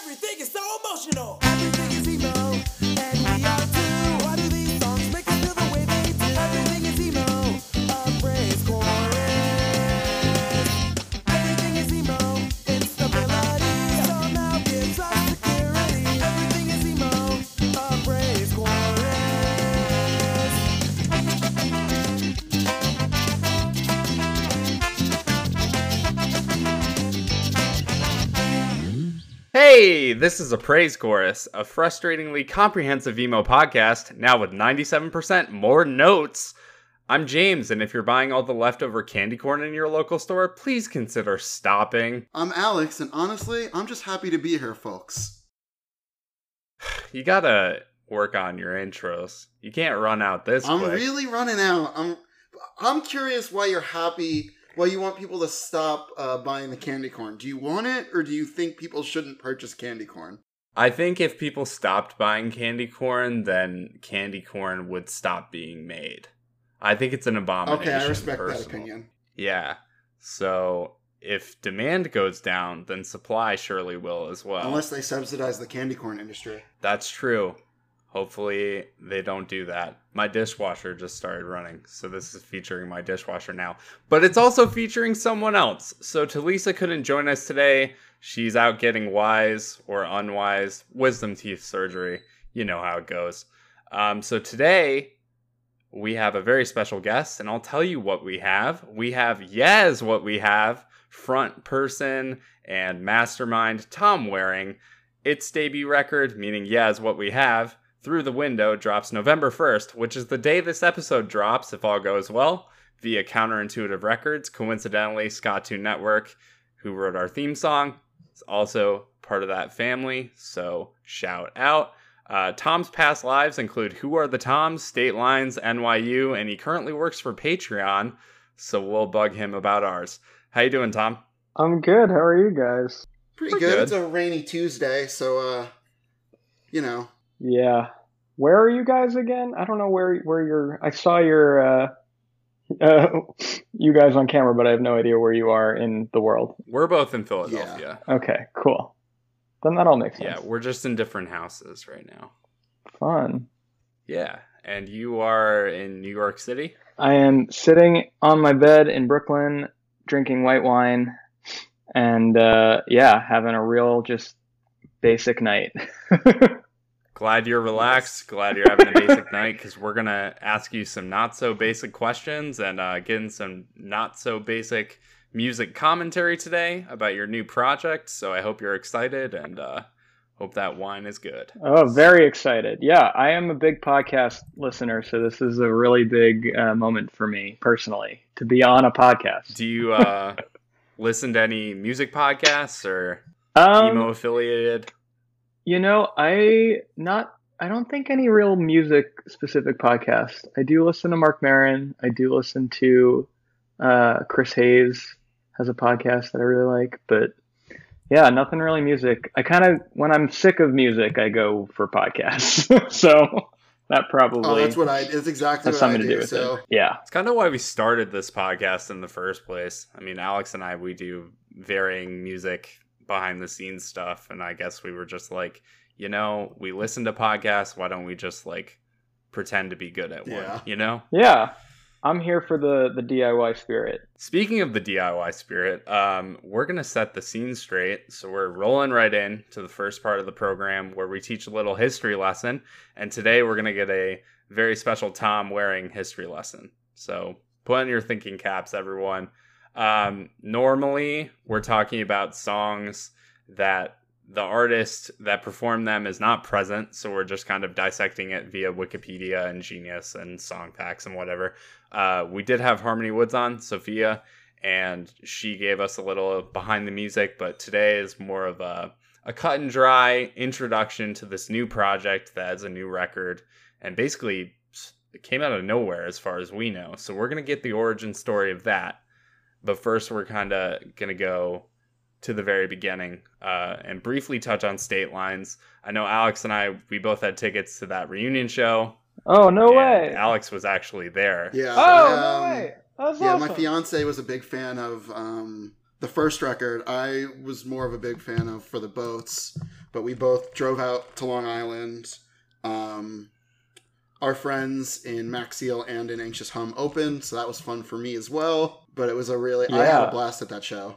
Everything is so emotional. Everything is emo, and we are too. Why do these songs make us feel the way they do? Everything is emo, a praise chorus. Everything is emo, instability somehow gives us security. Everything is emo, a praise chorus. Hey, this is a praise chorus, a frustratingly comprehensive emo podcast, now with 97% more notes. I'm James, and if you're buying all the leftover candy corn in your local store, please consider stopping. I'm Alex, and honestly, I'm just happy to be here, folks. You gotta work on your intros. You can't run out this I'm quick. really running out. I'm curious why you're happy, why you want people to stop buying the candy corn. Do you want it, or do you think people shouldn't purchase candy corn? I think if people stopped buying candy corn, then candy corn would stop being made. I think it's an abomination. Okay, I respect that personally. opinion. Yeah. So if demand goes down, then supply surely will as well. Unless they subsidize the candy corn industry. That's true. Hopefully they don't do that. My dishwasher just started running, so this is featuring my dishwasher now. But it's also featuring someone else. So Talisa couldn't join us today. She's out getting wise or unwise wisdom teeth surgery. You know how it goes. So today we have a very special guest, and I'll tell you what we have. We have what we have, front person and mastermind Tom Waring. Its debut record, meaning what we have, Through the Window, drops November 1st, which is the day this episode drops, if all goes well, via Counterintuitive Records. Coincidentally, Scott2 Network, who wrote our theme song, is also part of that family, so shout out. Tom's past lives include Who Are the Toms, State Lines, NYU, and he currently works for Patreon, so we'll bug him about ours. How you doing, Tom? I'm good. How are you guys? Pretty good. It's a rainy Tuesday, so, you know. Yeah. Where are you guys again? I don't know where you're... I saw your, you guys on camera, but I have no idea where you are in the world. We're both in Philadelphia. Yeah. Okay, cool. Then that all makes sense. Yeah, we're just in different houses right now. Fun. Yeah, and you are in New York City? I am sitting on my bed in Brooklyn, drinking white wine, and, having a real just basic night. Glad you're relaxed. Glad you're having a basic night, because we're going to ask you some not-so-basic questions and get in some not-so-basic music commentary today about your new project. So I hope you're excited and hope that wine is good. Oh, very excited. Yeah, I am a big podcast listener, so this is a really big moment for me personally to be on a podcast. Do you listen to any music podcasts or emo affiliated? You know, I don't think any real music specific podcast. I do listen to Mark Maron. I do listen to Chris Hayes has a podcast that I really like, but yeah, nothing really music. I kind of, when I'm sick of music, I go for podcasts. So that probably it's exactly has what something I to do. do with So it. Yeah. It's kind of why we started this podcast in the first place. I mean, Alex and I, we do varying music behind the scenes stuff, and I guess we were just like, you know, we listen to podcasts, why don't we just like pretend to be good at one, you know? Yeah. I'm here for the DIY spirit. Speaking of the DIY spirit, we're going to set the scene straight. So we're rolling right in to the first part of the program where we teach a little history lesson. And today we're going to get a very special Tom Waring history lesson. So put on your thinking caps, everyone. Normally, we're talking about songs that the artist that performed them is not present, so we're just kind of dissecting it via Wikipedia and Genius and Songfacts and whatever. We did have Harmony Woods on, Sophia, and she gave us a little behind the music, but today is more of a cut and dry introduction to this new project that is a new record, and basically it came out of nowhere as far as we know. So we're going to get the origin story of that. But first, we're kind of going to go to the very beginning and briefly touch on State Lines. I know Alex and I, we both had tickets to that reunion show. Oh, no way. Alex was actually there. Yeah. Oh, no way. That's awesome. My fiance was a big fan of the first record. I was more of a big fan of For the Boats. but we both drove out to Long Island. Our friends in Max Seal and in Anxious Hum opened, so that was fun for me as well. But it was I had a blast at that show.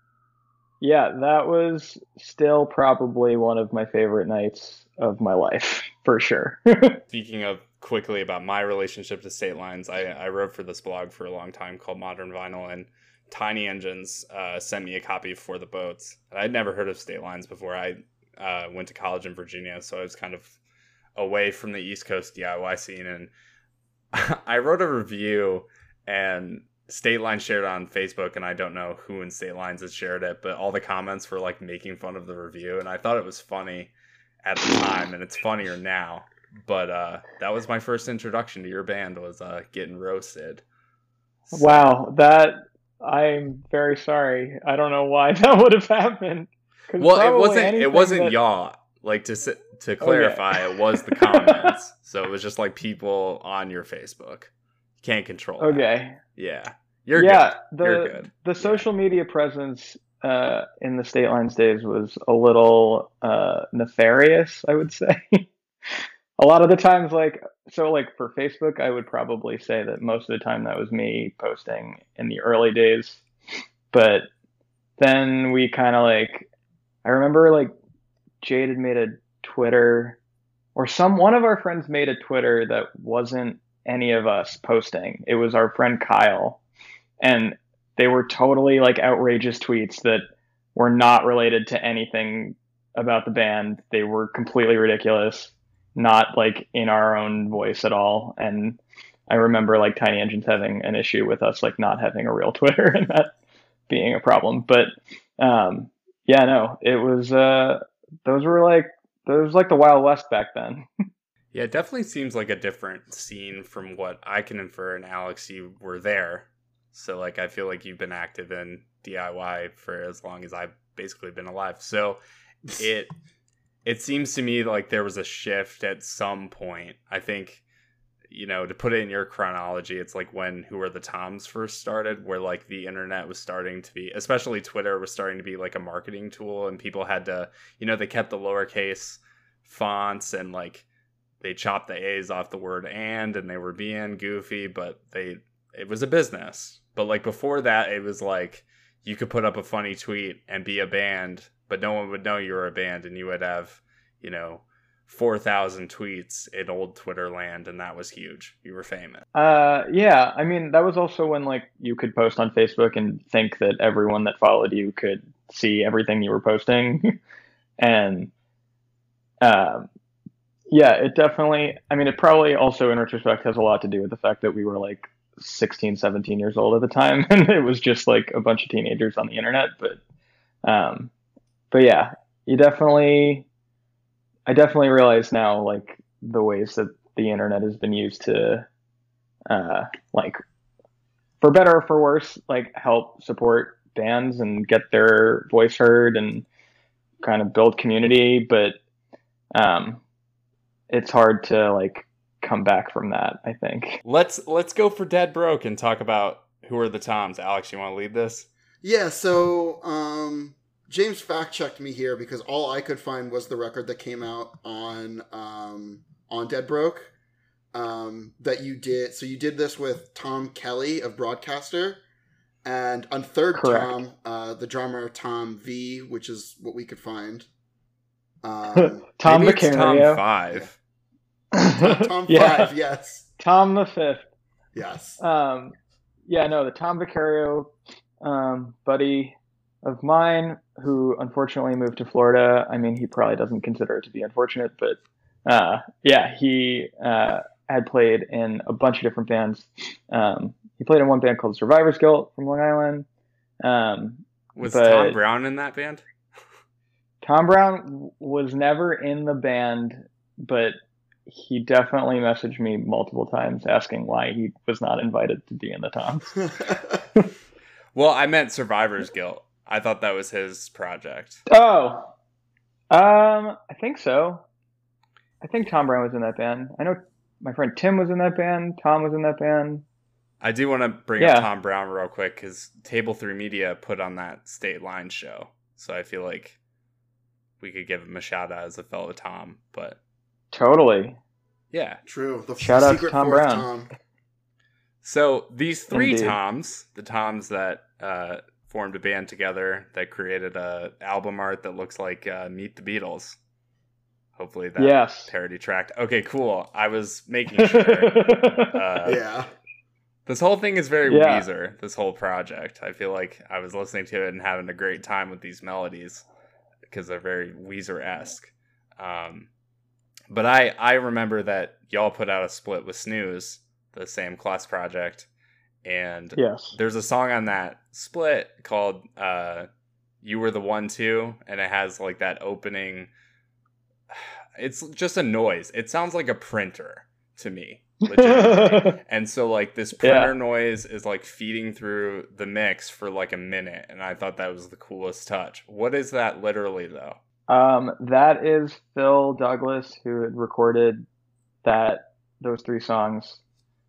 Yeah, that was still probably one of my favorite nights of my life, for sure. Speaking of quickly about my relationship to State Lines, I wrote for this blog for a long time called Modern Vinyl, and Tiny Engines sent me a copy of For the Boats. I'd never heard of State Lines before. I went to college in Virginia, so I was kind of away from the East Coast DIY scene, and I wrote a review, and State Lines shared it on Facebook, and I don't know who in State Lines had shared it, but all the comments were like making fun of the review, and I thought it was funny at the time, and it's funnier now. But that was my first introduction to your band, was getting roasted. So. Wow, I'm very sorry. I don't know why that would have happened. Well, it wasn't y'all. Like, to clarify, okay. It was the comments. So it was just like people on your Facebook. You can't control that. Okay. Yeah. You're good. You're good. The social media presence in the State Lines days was a little nefarious, I would say. A lot of the times, for Facebook, I would probably say that most of the time that was me posting in the early days. But then we kind of I remember Jade had made a Twitter, or one of our friends made a Twitter that wasn't any of us posting. It was our friend Kyle, and they were totally outrageous tweets that were not related to anything about the band. They were completely ridiculous, not in our own voice at all. And I remember Tiny Engines having an issue with us not having a real Twitter and that being a problem. But yeah, no, it was those were the Wild West back then. Yeah, it definitely seems like a different scene from what I can infer. And Alex, you were there, so I feel like you've been active in DIY for as long as I've basically been alive. So it seems to me like there was a shift at some point. I think, to put it in your chronology, it's when Who Are the Toms first started, where the internet was starting to be, especially Twitter, was starting to be a marketing tool, and people had to, they kept the lowercase fonts, and they chopped the A's off the word and they were being goofy, but it was a business. But before that, it was you could put up a funny tweet and be a band, but no one would know you were a band, and you would have, 4,000 tweets in old Twitter land, and that was huge. You were famous. Yeah, I mean, that was also when you could post on Facebook and think that everyone that followed you could see everything you were posting. And yeah, it definitely, I mean, it probably also in retrospect has a lot to do with the fact that we were 16, 17 years old at the time, and it was just a bunch of teenagers on the internet. But yeah, I definitely realize now the ways that the internet has been used to for better or for worse, help support bands and get their voice heard and kind of build community. But it's hard to come back from that, I think. Let's go for Dead Broke and talk about Who Are the Toms. Alex, you want to lead this? Yeah, so James fact-checked me here because all I could find was the record that came out on Dead Broke that you did. So you did this with Tom Kelly of Broadcaster, and on third Correct. Tom, the drummer Tom V, which is what we could find. Tom Maybe it's Tom Vicario. 5. Tom Yeah. 5, yes. Tom the 5th. Yes. Yeah, no, the Tom Vicario buddy of mine who unfortunately moved to Florida. I mean, he probably doesn't consider it to be unfortunate, but yeah, he had played in a bunch of different bands. He played in one band called Survivor's Guilt from Long Island. Was Tom Brown in that band? Tom Brown was never in the band, but he definitely messaged me multiple times asking why he was not invited to be in the Toms. Well, I meant Survivor's Guilt. I thought that was his project. Oh, I think so. I think Tom Brown was in that band. I know my friend Tim was in that band. Tom was in that band. I do want to bring up Tom Brown real quick because Table 3 Media put on that State Line show. So I feel like we could give him a shout out as a fellow Tom. But Totally. yeah. True. The Shout out to secret Tom fourth Brown. Tom. So these three Indeed. Toms, the Toms that formed a band together that created a album art that looks like Meet the Beatles. Hopefully that Yes. parody tracked. Okay, cool. I was making sure. Yeah. This whole thing is very Yeah. Weezer, this whole project. I feel like I was listening to it and having a great time with these melodies because they're very Weezer-esque. But I remember that y'all put out a split with Snooze, the same class project, and Yes. there's a song on that split called You Were the One Too, and it has like that opening. It's just a noise. It sounds like a printer to me, legitimately. And so like this printer noise is like feeding through the mix for like a minute, and I thought that was the coolest touch. What is that literally though? That is Phil Douglas, who had recorded those three songs.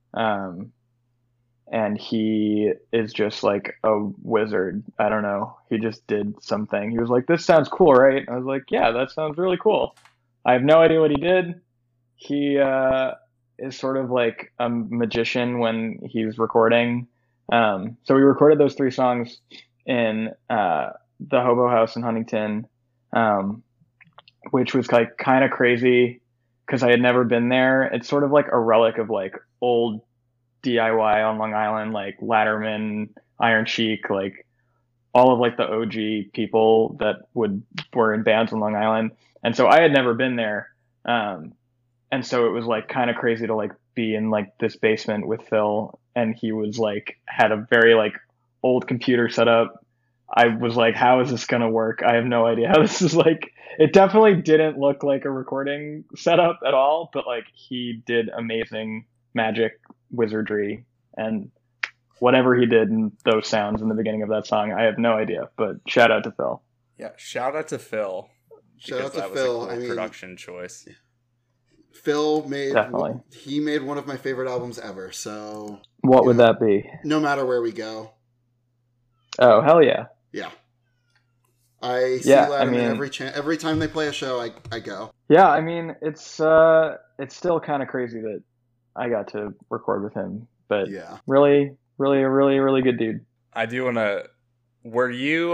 And he is just like a wizard. I don't know. He just did something. He was like, "This sounds cool, right?" I was like, "Yeah, that sounds really cool." I have no idea what he did. He is sort of like a magician when he's recording. So we recorded those three songs in the Hobo House in Huntington, which was like kind of crazy because I had never been there. It's sort of like a relic of like old DIY on Long Island, like Latterman, Iron Chic, like all of like the OG people that were in bands on Long Island. And so I had never been there. And so it was like kind of crazy to like be in like this basement with Phil, and he was like had a very like old computer set up. I was like, how is this going to work? I have no idea how this is like. It definitely didn't look like a recording setup at all, but like he did amazing magic wizardry, and whatever he did in those sounds in the beginning of that song, I have no idea, but shout out to Phil. Yeah, shout out to Phil. Shout out Because to that was a Phil. cool I mean, production choice. Phil made Definitely. he made one of my favorite albums ever. So What would Yeah. that be? no matter where we go, Oh, hell yeah. yeah, I see Yeah, I Letterman mean- every time they play a show. I go. Yeah, I mean, it's still kind of crazy that I got to record with him, but Yeah. really, really, a really, really good dude. I do want to. Were you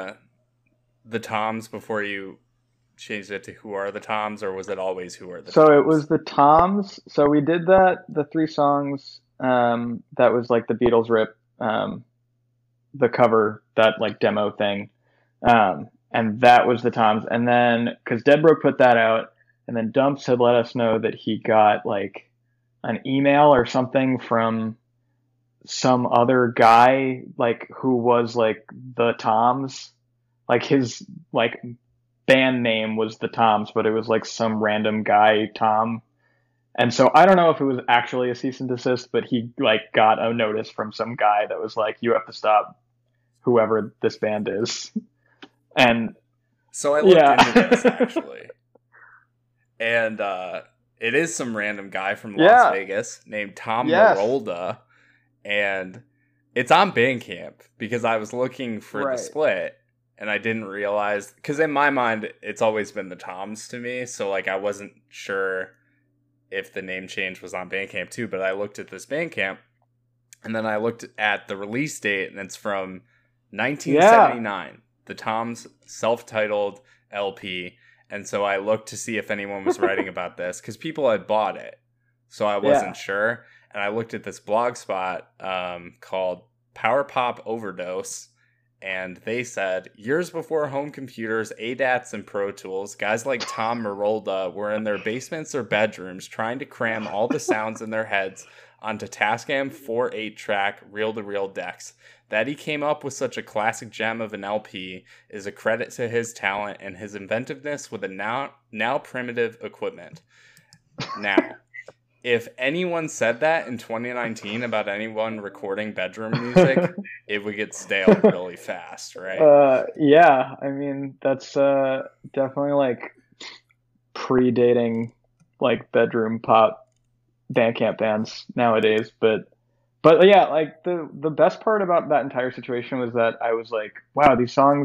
the Toms before you changed it to Who Are the Toms, or was it always Who Are the So Toms? it was the Toms. So we did the three songs, that was like the Beatles rip, the cover, that like demo thing. And that was the Toms. And then, because Dead Broke put that out, and then Dumps had let us know that he got like an email or something from some other guy, like who was like the Toms. Like his like band name was the Toms, but it was like some random guy, Tom. And so I don't know if it was actually a cease and desist, but he like got a notice from some guy that was like, "You have to stop whoever this band is." And So I looked Yeah. into this actually, and it is some random guy from Las Yeah. Vegas named Tom Yes. Marolda, and it's on Bandcamp because I was looking for Right. the split, and I didn't realize, because in my mind it's always been the Toms to me, so like I wasn't sure if the name change was on Bandcamp too. But I looked at this Bandcamp, and then I looked at the release date, and it's from 1979. The Toms self-titled LP. And so I looked to see if anyone was writing about this, because people had bought it, so I wasn't sure. And I looked at this blog spot called Power Pop Overdose, and they said, years before home computers, ADATs, and Pro Tools, guys like Tom Marolda were in their basements or bedrooms trying to cram all the sounds in their heads onto Tascam 4/8-track reel-to-reel decks. That he came up with such a classic gem of an LP is a credit to his talent and his inventiveness with a now primitive equipment. Now, if anyone said that in 2019 about anyone recording bedroom music, it would get stale really fast, right? yeah, I mean, that's definitely like predating like bedroom pop Bandcamp bands nowadays, but yeah, like the best part about that entire situation was that I was like, wow, these songs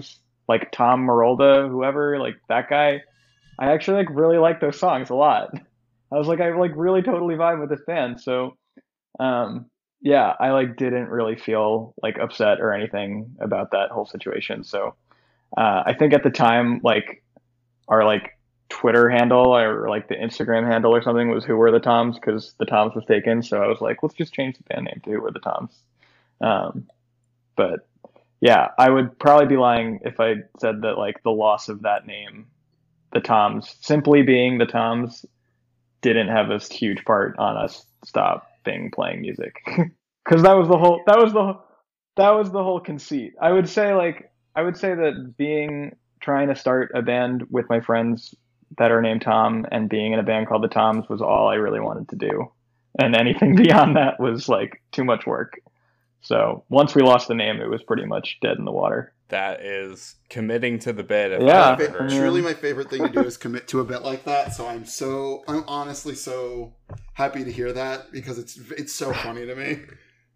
like Tom Morolda, whoever, like that guy. I actually like really like those songs a lot. I was like, I like really totally vibe with this band. So, um, yeah, I like didn't really feel like upset or anything about that whole situation. So, I think at the time, like our like Twitter handle or like the Instagram handle or something was Who Were the Toms because the Toms was taken. So I was like, let's just change the band name to Who Were the Toms. Um, but yeah, I would probably be lying if I said that like the loss of that name, the Toms, simply being the Toms, didn't have a huge part on us stopping playing music. Because that was the whole conceit. I would say that being trying to start a band with my friends that are named Tom and being in a band called the Toms was all I really wanted to do. And anything beyond that was like too much work. So once we lost the name, it was pretty much dead in the water. That is committing to the bit. If Yeah. I've ever heard. Truly, my favorite thing to do is commit to a bit like that. So I'm honestly so happy to hear that because it's so funny to me.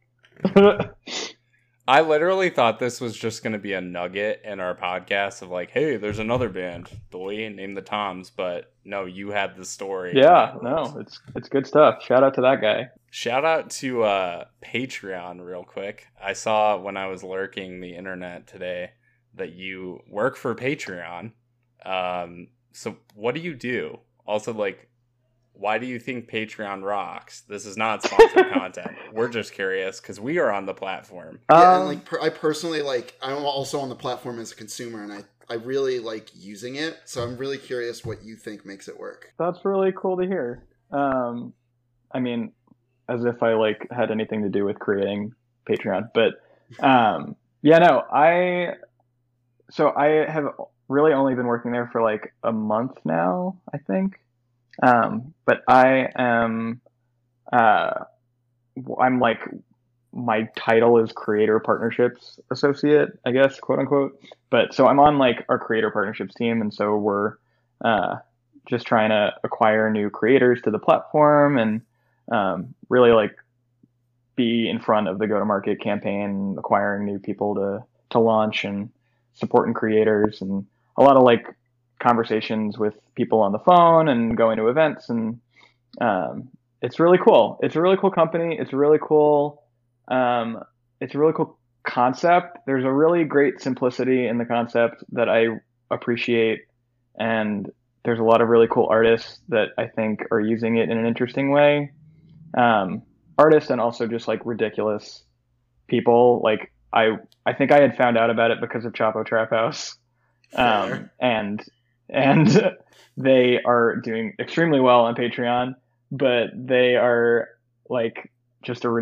I literally thought this was just going to be a nugget in our podcast of like, hey, there's another band, boy, named the Toms. But no, you had the story. Yeah, no, it's good stuff. Shout out to that guy. Shout out to Patreon real quick. I saw when I was lurking the internet today that you work for Patreon. So what do you do? Also, like, why do you think Patreon rocks? This is not sponsored content. We're just curious because we are on the platform. Yeah, and like I personally like I'm also on the platform as a consumer, and I really like using it. So I'm really curious what you think makes it work. That's really cool to hear. I mean, as if I like had anything to do with creating Patreon, but yeah, no, I have really only been working there for like a month now, I think. But I am, I'm like, my title is Creator Partnerships Associate, I guess, quote unquote. But so I'm on like our Creator Partnerships team, and so we're just trying to acquire new creators to the platform and really like be in front of the go-to-market campaign, acquiring new people to launch and supporting creators, and a lot of like conversations with people on the phone and going to events, and it's really cool. It's a really cool company. It's a really cool concept. There's a really great simplicity in the concept that I appreciate, and there's a lot of really cool artists that I think are using it in an interesting way. Artists and also just like ridiculous people. Like I think I had found out about it because of Chapo Trap House. And they are doing extremely well on Patreon, but they are like just a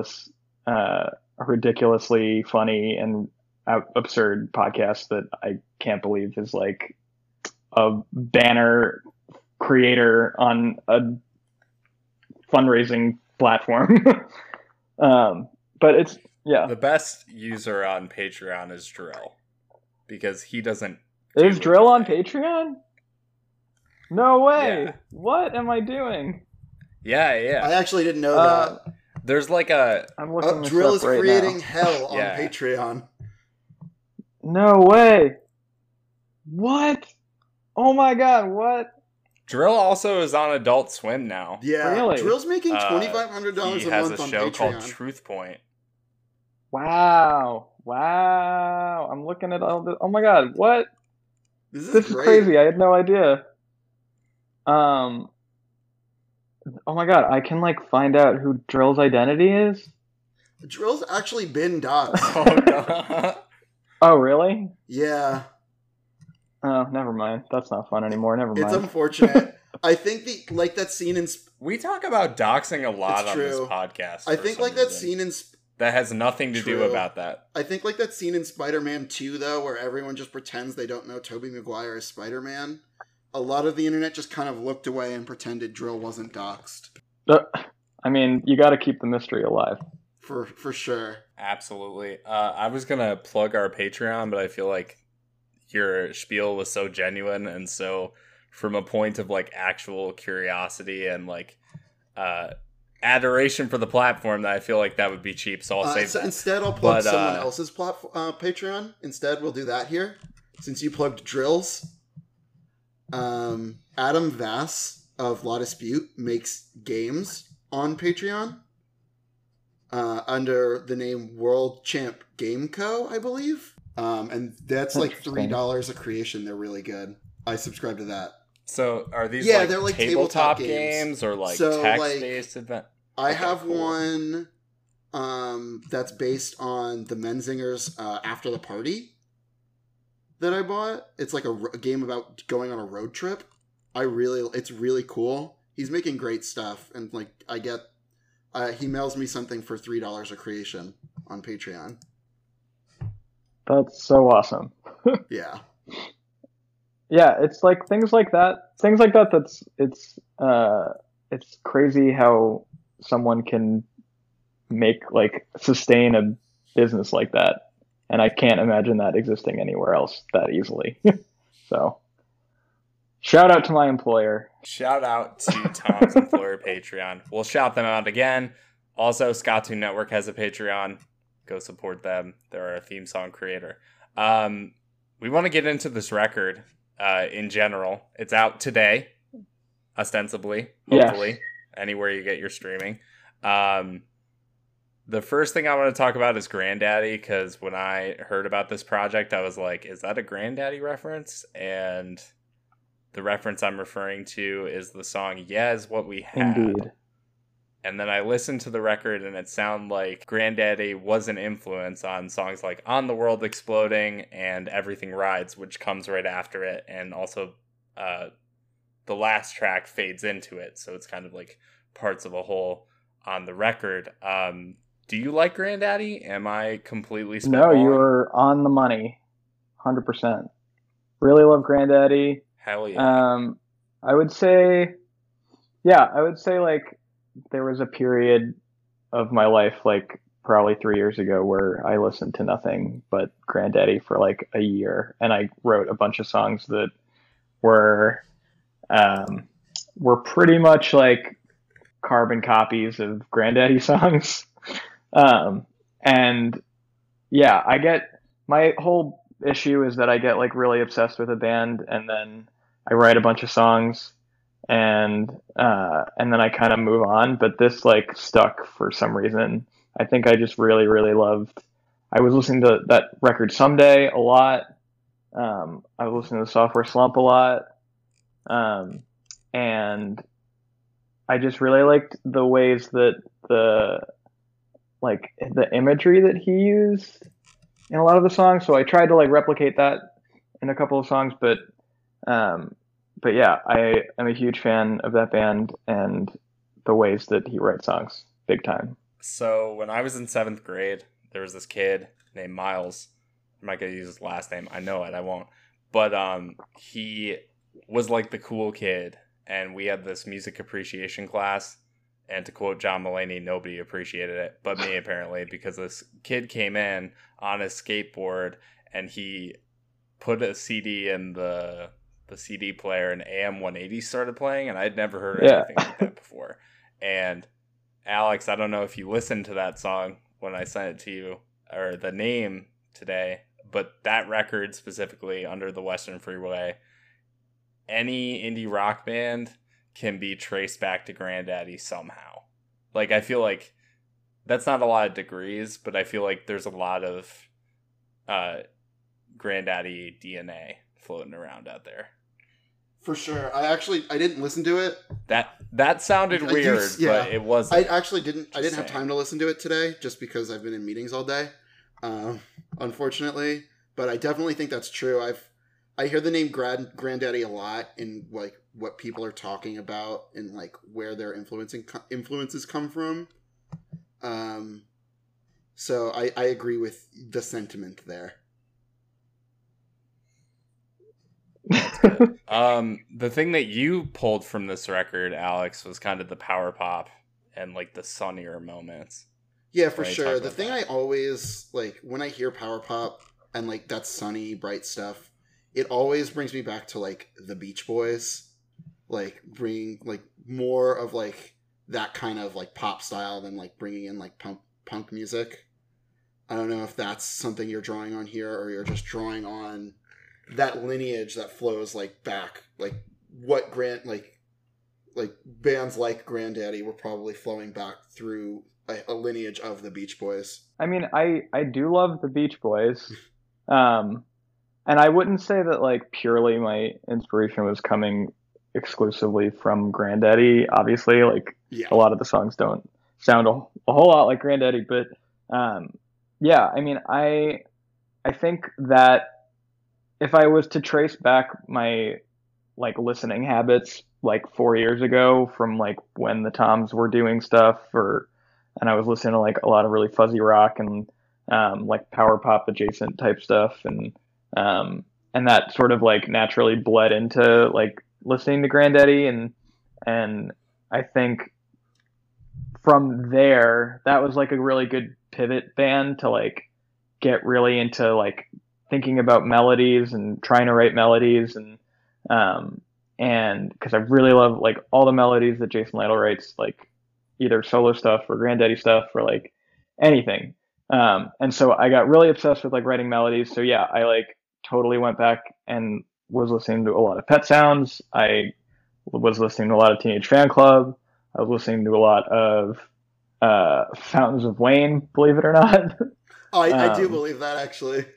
ridiculously funny and absurd podcast that I can't believe is like a banner creator on a fundraising platform. But it's, yeah. The best user on Patreon is Drill because he doesn't. Is Drill on Patreon? No way. Yeah. What am I doing? Yeah. I actually didn't know that. There's like a. I'm looking this Drill up is right creating now. hell on Yeah. Patreon. No way. What? Oh my god, what? Drill also is on Adult Swim now. Yeah, Really? Drill's making $2,500 He a has month a on show called Patreon. Truth Point. Wow. I'm looking at all this. Oh my god, what? This This is great. crazy. I had no idea. Oh my god, I can like find out who Drill's identity is? Drill's actually been doxxed. Oh no. Oh, really? Yeah, Oh, never mind. That's not fun anymore. Never it's mind. unfortunate. I think that scene in We talk about doxing a lot It's on this true. podcast. I for think some like that reason. scene in that has nothing to do True. about that. I think like that scene in Spider-Man 2 though, where everyone just pretends they don't know Tobey Maguire is Spider-Man. A lot of the internet just kind of looked away and pretended Drill wasn't doxxed. I mean, you got to keep the mystery alive. For sure. Absolutely. I was gonna plug our Patreon, but I feel like your spiel was so genuine and so from a point of like actual curiosity and like adoration for the platform that I feel like that would be cheap. So I'll save So that. instead, I'll plug But, someone else's Patreon. Instead, we'll do that here. since you plugged Drills, Adam Vass of La Dispute makes games on Patreon under the name World Champ Game Co., I believe. And that's like $3 a creation. They're really good. I subscribe to that. So are these they're like tabletop games or like So, text-based event? I Okay, have cool. one that's based on the Menzinger's After the Party that I bought. It's like a game about going on a road trip. It's really cool. He's making great stuff, and like he mails me something for $3 a creation on Patreon. That's so awesome. Yeah. Yeah, it's like things like that. Things like that. It's crazy how someone can sustain a business like that, and I can't imagine that existing anywhere else that easily. So, shout out to my employer. Shout out to Tom's employer Patreon. We'll shout them out again. Also, Scottoon Network has a Patreon. Go support them. They're our theme song creator. We want to get into this record in general. It's out today, ostensibly, hopefully, anywhere you get your streaming. The first thing I want to talk about is Grandaddy, because when I heard about this project, I was like, is that a Grandaddy reference? And the reference I'm referring to is the song Yeah Is What We Had. Indeed. And then I listened to the record, and it sounded like Grandaddy was an influence on songs like On the World Exploding and Everything Rides, which comes right after it. And also the last track fades into it. So it's kind of like parts of a whole on the record. Do you like Grandaddy? Am I completely spitballing? No, you're on the money, 100%. Really love Grandaddy. Hell yeah. I would say like there was a period of my life, like probably 3 years ago, where I listened to nothing but Grandaddy for like a year, and I wrote a bunch of songs that were pretty much like carbon copies of Grandaddy songs. And yeah, my whole issue is that I get like really obsessed with a band, and then I write a bunch of songs, and then I kind of move on. But this like stuck for some reason. I think I just really, really loved. I was listening to that record Someday a lot. I was listening to Software Slump a lot, and I just really liked the ways that the imagery that he used in a lot of the songs. So I tried to like replicate that in a couple of songs, but yeah, I am a huge fan of that band and the ways that he writes songs, big time. So when I was in 7th grade, there was this kid named Miles. I'm not going to use his last name. I know it. I won't. But he was like the cool kid, and we had this music appreciation class. And to quote John Mulaney, nobody appreciated it, but me apparently, because this kid came in on his skateboard and he put a CD in the CD player, and AM 180 started playing, and I'd never heard anything like that before. And Alex, I don't know if you listened to that song when I sent it to you, or the name today, but that record specifically, Under the Western Freeway, any indie rock band can be traced back to Grandaddy somehow. Like, I feel like that's not a lot of degrees, but I feel like there's a lot of Grandaddy DNA floating around out there. For sure. I didn't listen to it. That sounded weird, but it wasn't. I didn't have time to listen to it today, just because I've been in meetings all day, unfortunately. But I definitely think that's true. I hear the name Grandaddy a lot in like what people are talking about and like where their influences come from. So I agree with the sentiment there. The thing that you pulled from this record, Alex, was kind of the power pop and like the sunnier moments. Yeah, for sure. The thing I always like when I hear power pop and like that sunny, bright stuff, it always brings me back to like the Beach Boys, like bringing like more of like that kind of like pop style than like bringing in like punk music. I don't know if that's something you're drawing on here, or you're just drawing on that lineage that flows like back, like what like bands like Granddaddy were probably flowing back through a lineage of the Beach Boys. I mean, I do love the Beach Boys. And I wouldn't say that like purely my inspiration was coming exclusively from Granddaddy. Obviously, like Yeah. a lot of the songs don't sound a whole lot like Granddaddy, but yeah, I mean, I think that if I was to trace back my like listening habits like 4 years ago from like when the Toms were doing stuff and I was listening to like a lot of really fuzzy rock and like power pop adjacent type stuff and that sort of like naturally bled into like listening to Granddaddy and I think from there that was like a really good pivot band to like get really into like thinking about melodies and trying to write melodies and because I really love like all the melodies that Jason Lytle writes, like either solo stuff or Granddaddy stuff or like anything. And so I got really obsessed with like writing melodies. So yeah, I like totally went back and was listening to a lot of Pet Sounds. I was listening to a lot of Teenage Fan Club. I was listening to a lot of Fountains of Wayne, believe it or not. I do believe that actually.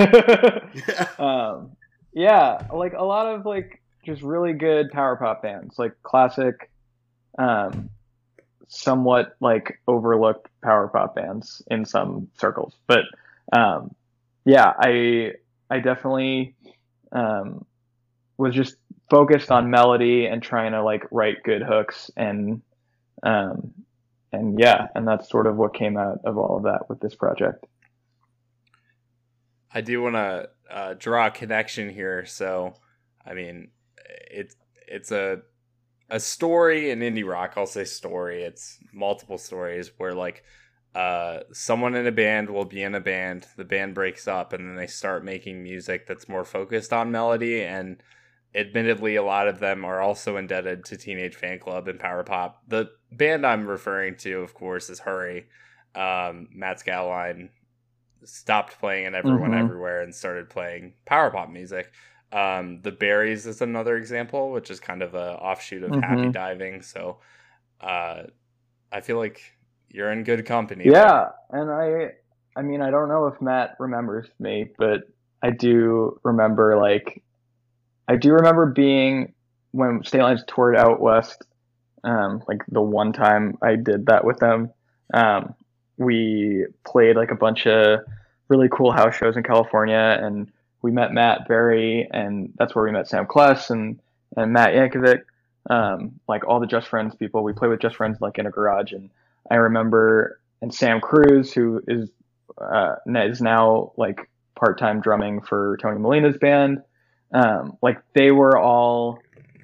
Yeah. Yeah, like a lot of like just really good power pop bands, like classic, somewhat like overlooked power pop bands in some circles. But yeah, I definitely was just focused on melody and trying to like write good hooks and yeah, and that's sort of what came out of all of that with this project. I do want to draw a connection here. So, I mean, it's a story in indie rock. I'll say story. It's multiple stories where like someone in a band will be in a band, the band breaks up, and then they start making music that's more focused on melody. And admittedly, a lot of them are also indebted to Teenage Fan Club and Power Pop. The band I'm referring to, of course, is Hurry. Matt Scatline stopped playing in Everyone Everywhere and started playing power pop music. The Berries is another example, which is kind of a offshoot of Happy Diving. So I feel like you're in good company. Yeah, and I mean, I don't know if Matt remembers me, but I do remember being when State Lines toured out west, like the one time I did that with them. We played like a bunch of really cool house shows in California, and we met Matt Berry, and that's where we met Sam Kless and Matt Yankovic, like all the Just Friends people. We played with Just Friends like in a garage, and I remember, and Sam Cruz, who is now like part-time drumming for Tony Molina's band, like they were all,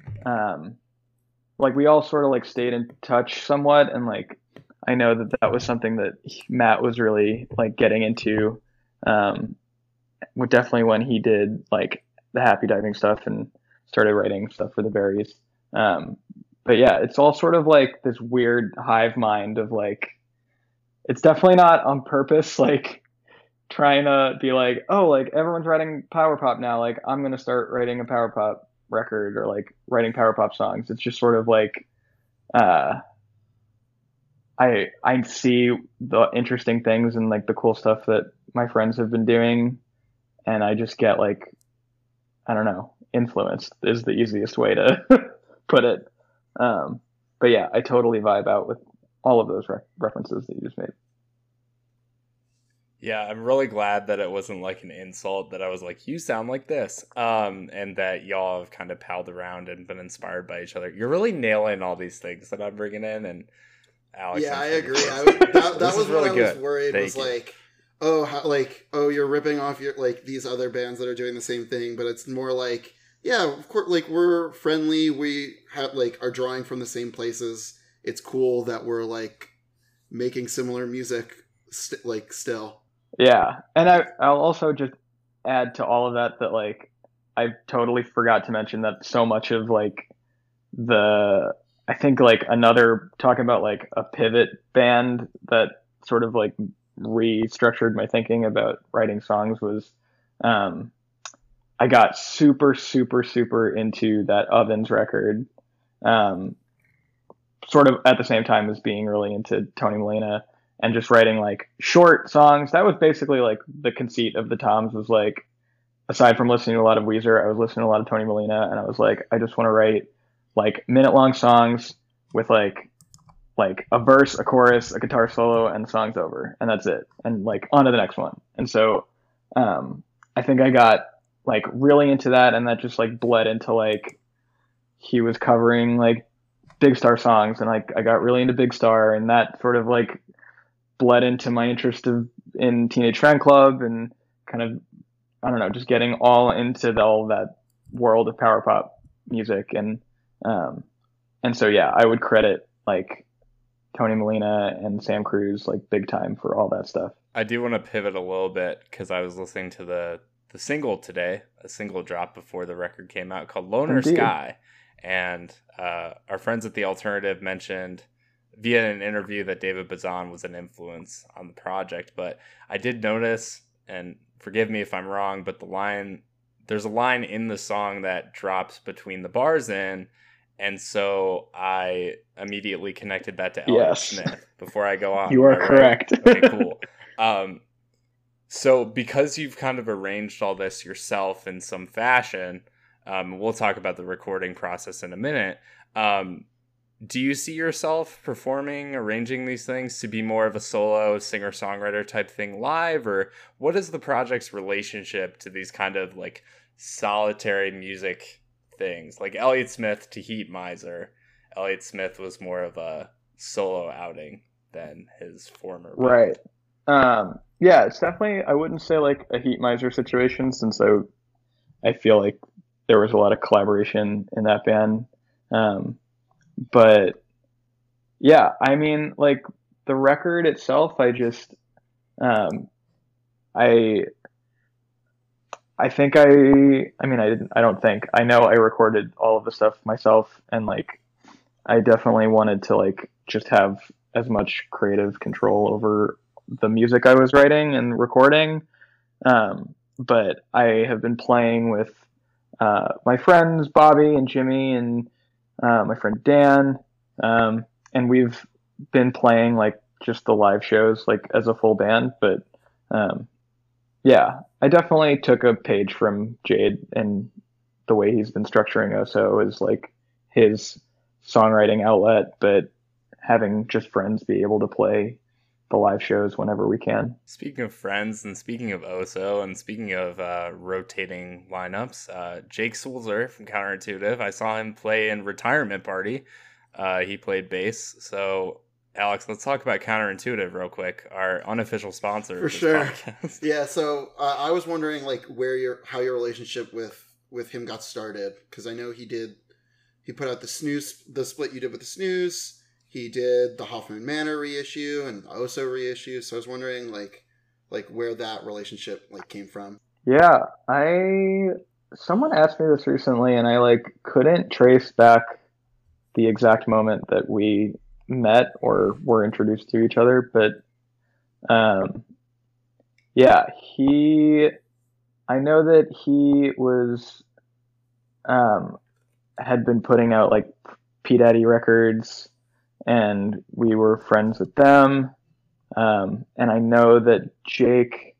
like we all sort of like stayed in touch somewhat, and like I know that was something that Matt was really like getting into, definitely when he did like the Happy Diving stuff and started writing stuff for the Berries. But yeah, it's all sort of like this weird hive mind of like, it's definitely not on purpose, like trying to be like, oh, like everyone's writing power pop now, like I'm going to start writing a power pop record or like writing power pop songs. It's just sort of like, I see the interesting things and like the cool stuff that my friends have been doing, and I just get like, I don't know, influenced is the easiest way to put it. But yeah, I totally vibe out with all of those references that you just made. Yeah, I'm really glad that it wasn't like an insult, that I was like, you sound like this, and that y'all have kind of palled around and been inspired by each other. You're really nailing all these things that I'm bringing in, and Alex. Yeah, I agree. That was really what good. I was worried. Thank was you. like, you're ripping off your like these other bands that are doing the same thing, but it's more like, yeah, of course, like we're friendly. We have like are drawing from the same places. It's cool that we're like making similar music, still. Yeah, and I'll also just add to all of that like I totally forgot to mention that so much of like I think like another talking about like a pivot band that sort of like restructured my thinking about writing songs was I got super, super, super into that Ovens record, um, sort of at the same time as being really into Tony Molina and just writing like short songs. That was basically like the conceit of the Toms was like, aside from listening to a lot of Weezer, I was listening to a lot of Tony Molina, and I was like, I just want to write like minute-long songs with like a verse, a chorus, a guitar solo, and the song's over, and that's it, and like on to the next one. And so I think I got like really into that, and that just like bled into like he was covering like Big Star songs, and like I got really into Big Star, and that sort of like bled into my interest in Teenage Fan Club, and kind of, I don't know, just getting all into all that world of power pop music. And so, yeah, I would credit like Tony Molina and Sam Cruz like big time for all that stuff. I do want to pivot a little bit because I was listening to the single today, a single drop before the record came out called Loner Indeed. Sky. And our friends at The Alternative mentioned via an interview that David Bazan was an influence on the project. But I did notice, and forgive me if I'm wrong, but there's a line in the song that drops between the bars and so I immediately connected that to Elliott Yes. Smith before I go on. You are Am I right? correct. Okay, cool. So because you've kind of arranged all this yourself in some fashion, we'll talk about the recording process in a minute. Do you see yourself performing, arranging these things to be more of a solo singer-songwriter type thing live? Or what is the project's relationship to these kind of like solitary music things? Like Elliott Smith to Heat Miser. Elliott Smith was more of a solo outing than his former band. Right. Yeah, it's definitely, I wouldn't say like a Heat Miser situation, since I feel like there was a lot of collaboration in that band. But yeah, I mean, like the record itself, I just, I think I mean, I don't think, I know I recorded all of the stuff myself, and like, I definitely wanted to like just have as much creative control over the music I was writing and recording. But I have been playing with my friends Bobby and Jimmy and my friend Dan, and we've been playing like just the live shows like as a full band. But yeah, I definitely took a page from Jade and the way he's been structuring Oso is like his songwriting outlet, but having just friends be able to play the live shows whenever we can. Speaking of friends, and speaking of Oso, and speaking of rotating lineups, Jake Sulzer from Counterintuitive, I saw him play in Retirement Party. He played bass. So, Alex, let's talk about Counterintuitive real quick, our unofficial sponsor For of this sure. podcast. Yeah, so I was wondering like how your relationship with him got started, because I know he put out the split you did with the Snooze. He did the Hoffman Manor reissue and the Oso reissue. So I was wondering like where that relationship like came from. Yeah, someone asked me this recently, and I like couldn't trace back the exact moment that we met or were introduced to each other, but yeah, I know that he was had been putting out like P Daddy records, and we were friends with them. And I know that Jake,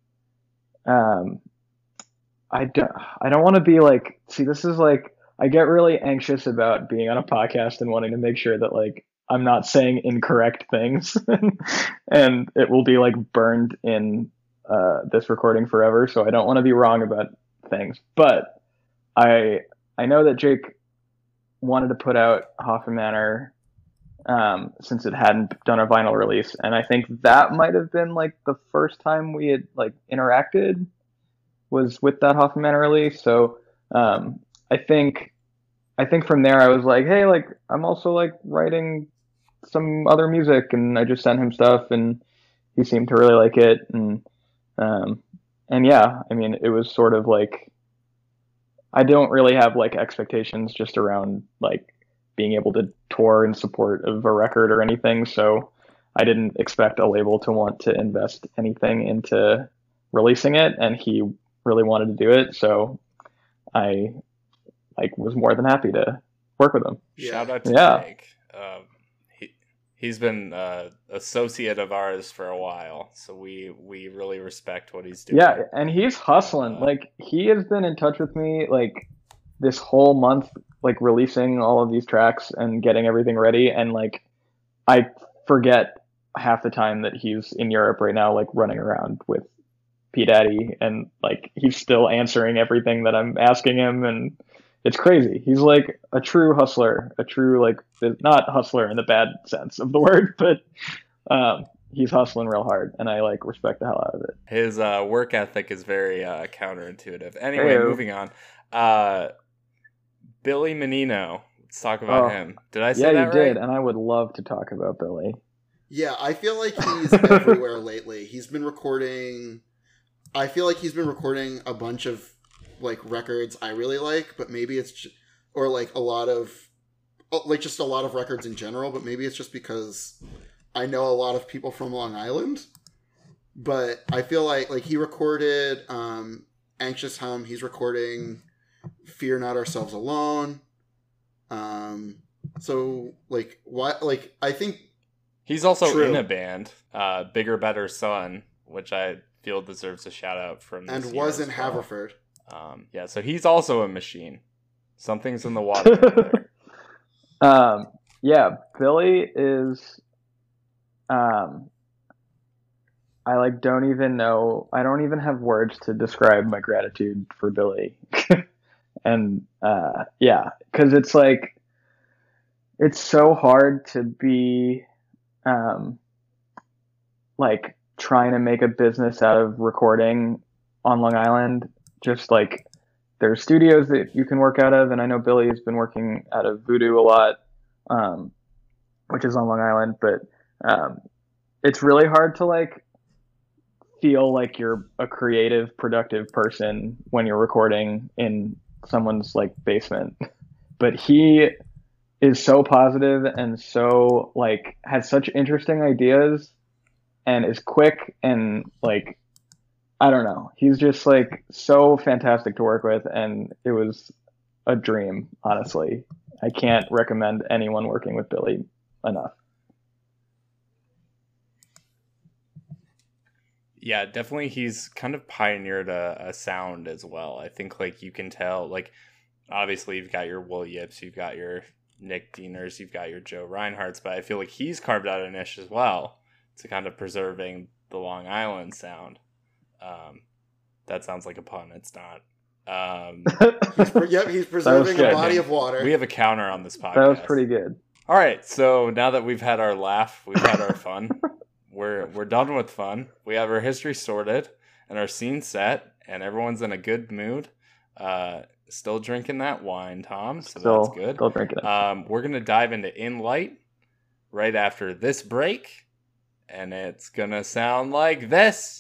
I don't want to be like, see, this is like, I get really anxious about being on a podcast and wanting to make sure that like I'm not saying incorrect things and it will be like burned in this recording forever. So I don't want to be wrong about things, but I know that Jake wanted to put out Hoffman Manor since it hadn't done a vinyl release, and I think that might have been like the first time we had like interacted was with that Hoffman Manor release. So I think from there I was like, hey, like I'm also like writing some other music, and I just sent him stuff, and he seemed to really like it, and yeah, I mean, it was sort of like, I don't really have like expectations just around like being able to tour in support of a record or anything. So I didn't expect a label to want to invest anything into releasing it, and he really wanted to do it. So I like was more than happy to work with him. Yeah. Shout out to Yeah. Jake. He's been associate of ours for a while, so we really respect what he's doing. Yeah, and he's hustling. Like he has been in touch with me like this whole month, like releasing all of these tracks and getting everything ready. And like I forget half the time that he's in Europe right now, like running around with P Daddy, and like he's still answering everything that I'm asking him, and it's crazy. He's like a true hustler, a true like not hustler in the bad sense of the word, but he's hustling real hard, and I like respect the hell out of it. His work ethic is very counterintuitive. Anyway, Heyo. moving on. Billy Menino. Let's talk about Oh. him. Did I say Yeah, that you right? did, and I would love to talk about Billy. Yeah, I feel like he's everywhere lately. He's been recording. I feel like he's been recording a bunch of like records I really like, but maybe it's or like a lot of like just a lot of records in general. But maybe it's just because I know a lot of people from Long Island. But I feel like he recorded Anxious Hum. He's recording Fear Not Ourselves Alone. So like what like I think. He's also True. in a band, Bigger Better Son, which I feel deserves a shout out from this And year was as in well. Haverford. Yeah, so he's also a machine. Something's in the water over there. Yeah, Billy is I like don't even know, I don't even have words to describe my gratitude for Billy. And yeah, because it's like it's so hard to be like trying to make a business out of recording on Long Island. Just like there's studios that you can work out of, and I know Billy has been working out of Voodoo a lot, which is on Long Island, but it's really hard to like feel like you're a creative, productive person when you're recording in someone's like basement. But he is so positive and so like has such interesting ideas and is quick and like I don't know. He's just like so fantastic to work with, and it was a dream, honestly. I can't recommend anyone working with Billy enough. Yeah, definitely he's kind of pioneered a sound as well. I think like you can tell, like obviously you've got your Will Yips, you've got your Nick Dieners, you've got your Joe Reinhardts, but I feel like he's carved out a niche as well to kind of preserving the Long Island sound. That sounds like a pun. It's not. He's preserving good. a body of water. We have a counter on this podcast. That was pretty good. All right, so now that we've had our laugh, we've had our fun. We're done with fun. We have our history sorted and our scene set, and everyone's in a good mood. Still drinking that wine, Tom, so that's good. Still drinking it. We're gonna dive into In Light right after this break, and it's gonna sound like this.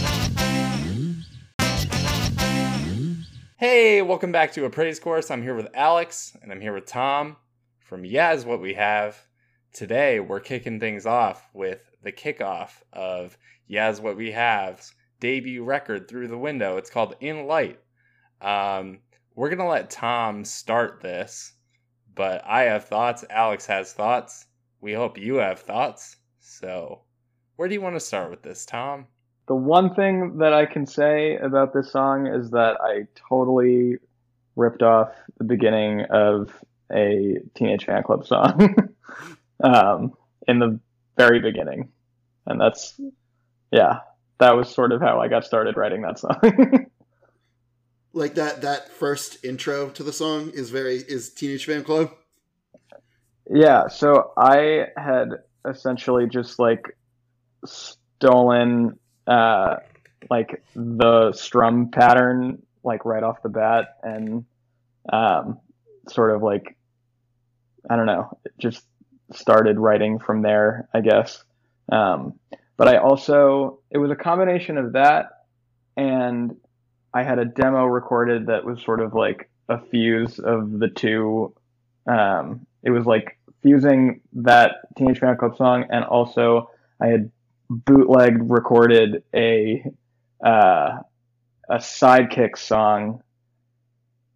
Hey, welcome back to A Praise Course. I'm here with Alex, and I'm here with Tom from Yeah Is What We Have. Today, we're kicking things off with the kickoff of Yeah Is What We Have's debut record, Through the Window. It's called In Light. We're going to let Tom start this, but I have thoughts. Alex has thoughts. We hope you have thoughts. So, where do you want to start with this, Tom? The one thing that I can say about this song is that I totally ripped off the beginning of a Teenage Fan Club song in the very beginning. And that's, yeah, that was sort of how I got started writing that song. Like that first intro to the song is Teenage Fan Club. Yeah, so I had essentially just like stolen like the strum pattern like right off the bat, and sort of like I don't know, just started writing from there, I guess. But I also, it was a combination of that, and I had a demo recorded that was sort of like a fuse of the two. It was like fusing that Teenage Fan Club song, and also I had bootleg recorded a Sidekick song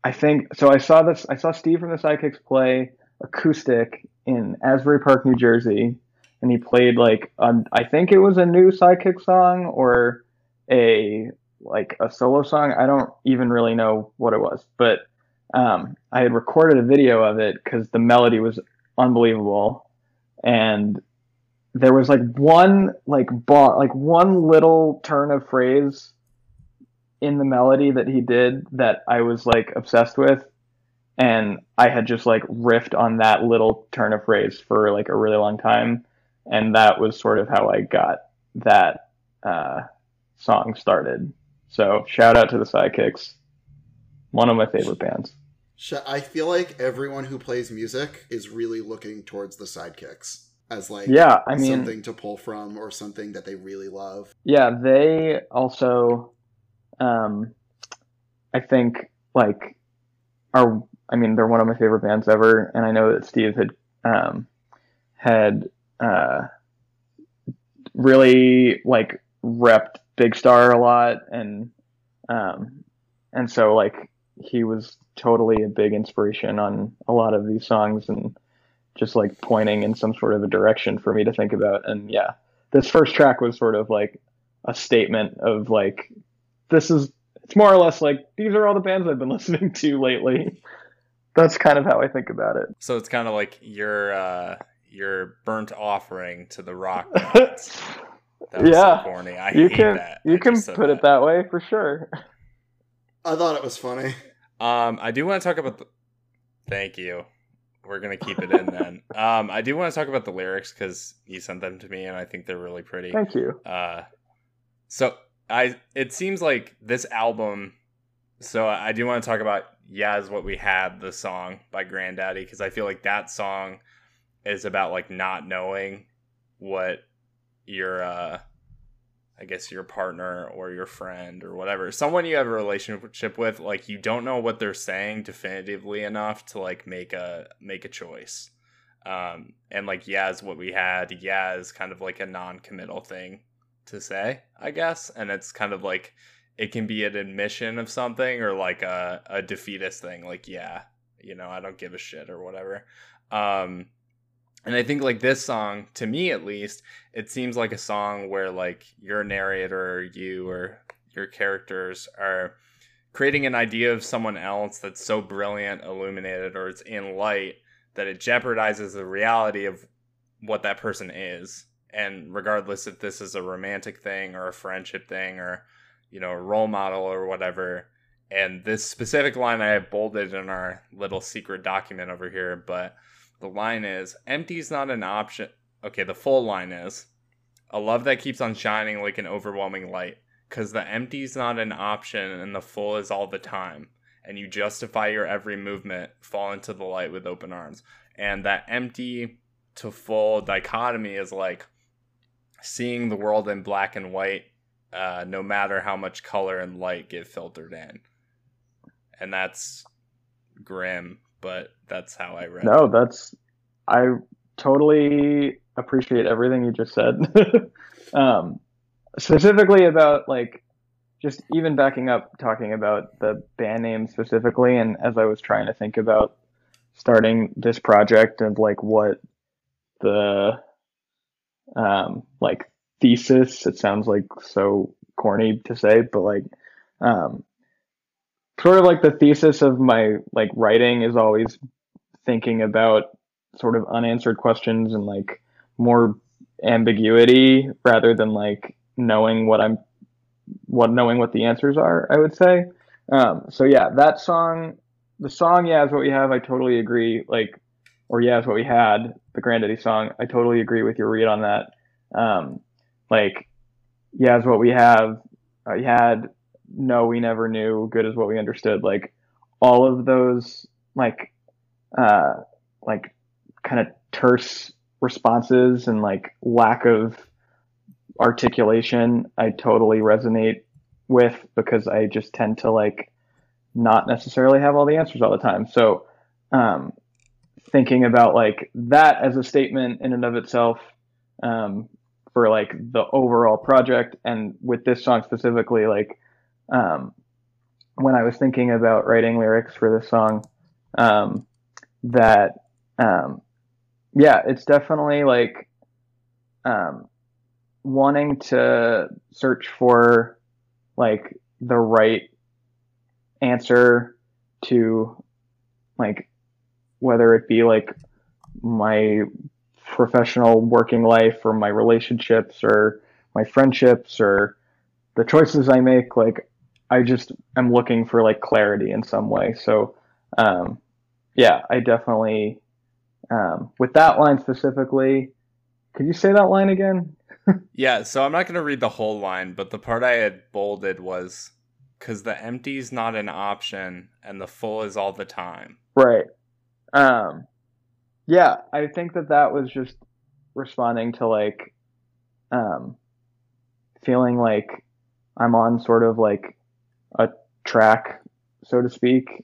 I think so. I saw Steve from the Sidekicks play acoustic in Asbury Park, New Jersey, and he played like I think it was a new Sidekick song or a like a solo song. I don't even really know what it was, but I had recorded a video of it because the melody was unbelievable, and there was like one like like one little turn of phrase in the melody that he did that I was like obsessed with, and I had just like riffed on that little turn of phrase for like a really long time, and that was sort of how I got that song started. So shout out to the Sidekicks, one of my favorite bands. I feel like everyone who plays music is really looking towards the Sidekicks as like I mean, something to pull from or something that they really love. Yeah, they also, I think like are. I mean, they're one of my favorite bands ever, and I know that Steve had really like repped Big Star a lot, and so like he was totally a big inspiration on a lot of these songs, and just like pointing in some sort of a direction for me to think about. And yeah, this first track was sort of like a statement of like, it's more or less like, these are all the bands I've been listening to lately. That's kind of how I think about it. So it's kind of like your burnt offering to the rock gods. That was so corny. I hate that. You can put it that way for sure. I thought it was funny. I do want to talk about Thank you. We're going to keep it in then. I do want to talk about the lyrics because you sent them to me and I think they're really pretty. Thank you. So it seems like this album, so I do want to talk about Yeah Is What We Had, the song by Grandaddy, because I feel like that song is about like not knowing what your I guess your partner or your friend or whatever, someone you have a relationship with, like you don't know what they're saying definitively enough to like make a choice. And like Yeah Is What We Had, yeah is kind of like a non-committal thing to say, I guess, and it's kind of like it can be an admission of something or like a defeatist thing, like yeah, you know, I don't give a shit or whatever. And I think like this song, to me at least, it seems like a song where like your narrator or you or your characters are creating an idea of someone else that's so brilliant, illuminated, or it's in light that it jeopardizes the reality of what that person is. And regardless if this is a romantic thing or a friendship thing or, you know, a role model or whatever. And this specific line I have bolded in our little secret document over here, but the line is, empty's not an option. Okay, the full line is, a love that keeps on shining like an overwhelming light. Because the empty's not an option and the full is all the time. And you justify your every movement, fall into the light with open arms. And that empty to full dichotomy is like seeing the world in black and white, no matter how much color and light get filtered in. And that's grim, but that's how I read it. I totally appreciate everything you just said. Specifically about like, just even backing up, talking about the band name specifically, and as I was trying to think about starting this project and like what the like thesis, it sounds like so corny to say, but like sort of like the thesis of my like writing is always thinking about sort of unanswered questions and like more ambiguity rather than like knowing what the answers are, I would say. So yeah, that song, the song Yeah Is What We Have, I totally agree. Like, or Yeah Is What We Had, the Grandaddy song, I totally agree with your read on that. Like, Yeah Is What We Have, I had, No We Never Knew, Good Is What We Understood. Like, all of those like kind of terse responses and like lack of articulation, I totally resonate with, because I just tend to like not necessarily have all the answers all the time. So thinking about like that as a statement in and of itself, for like the overall project, and with this song specifically, like when I was thinking about writing lyrics for this song, um, that yeah, it's definitely like um, wanting to search for like the right answer to like whether it be like my professional working life or my relationships or my friendships or the choices I make. Like I just am looking for like clarity in some way. So um, yeah, I definitely with that line specifically. Could you say that line again? Yeah, so I'm not going to read the whole line, but the part I had bolded was because the empty's not an option and the full is all the time. Right. Um, yeah, I think that that was just responding to like um, feeling like I'm on sort of like a track, so to speak,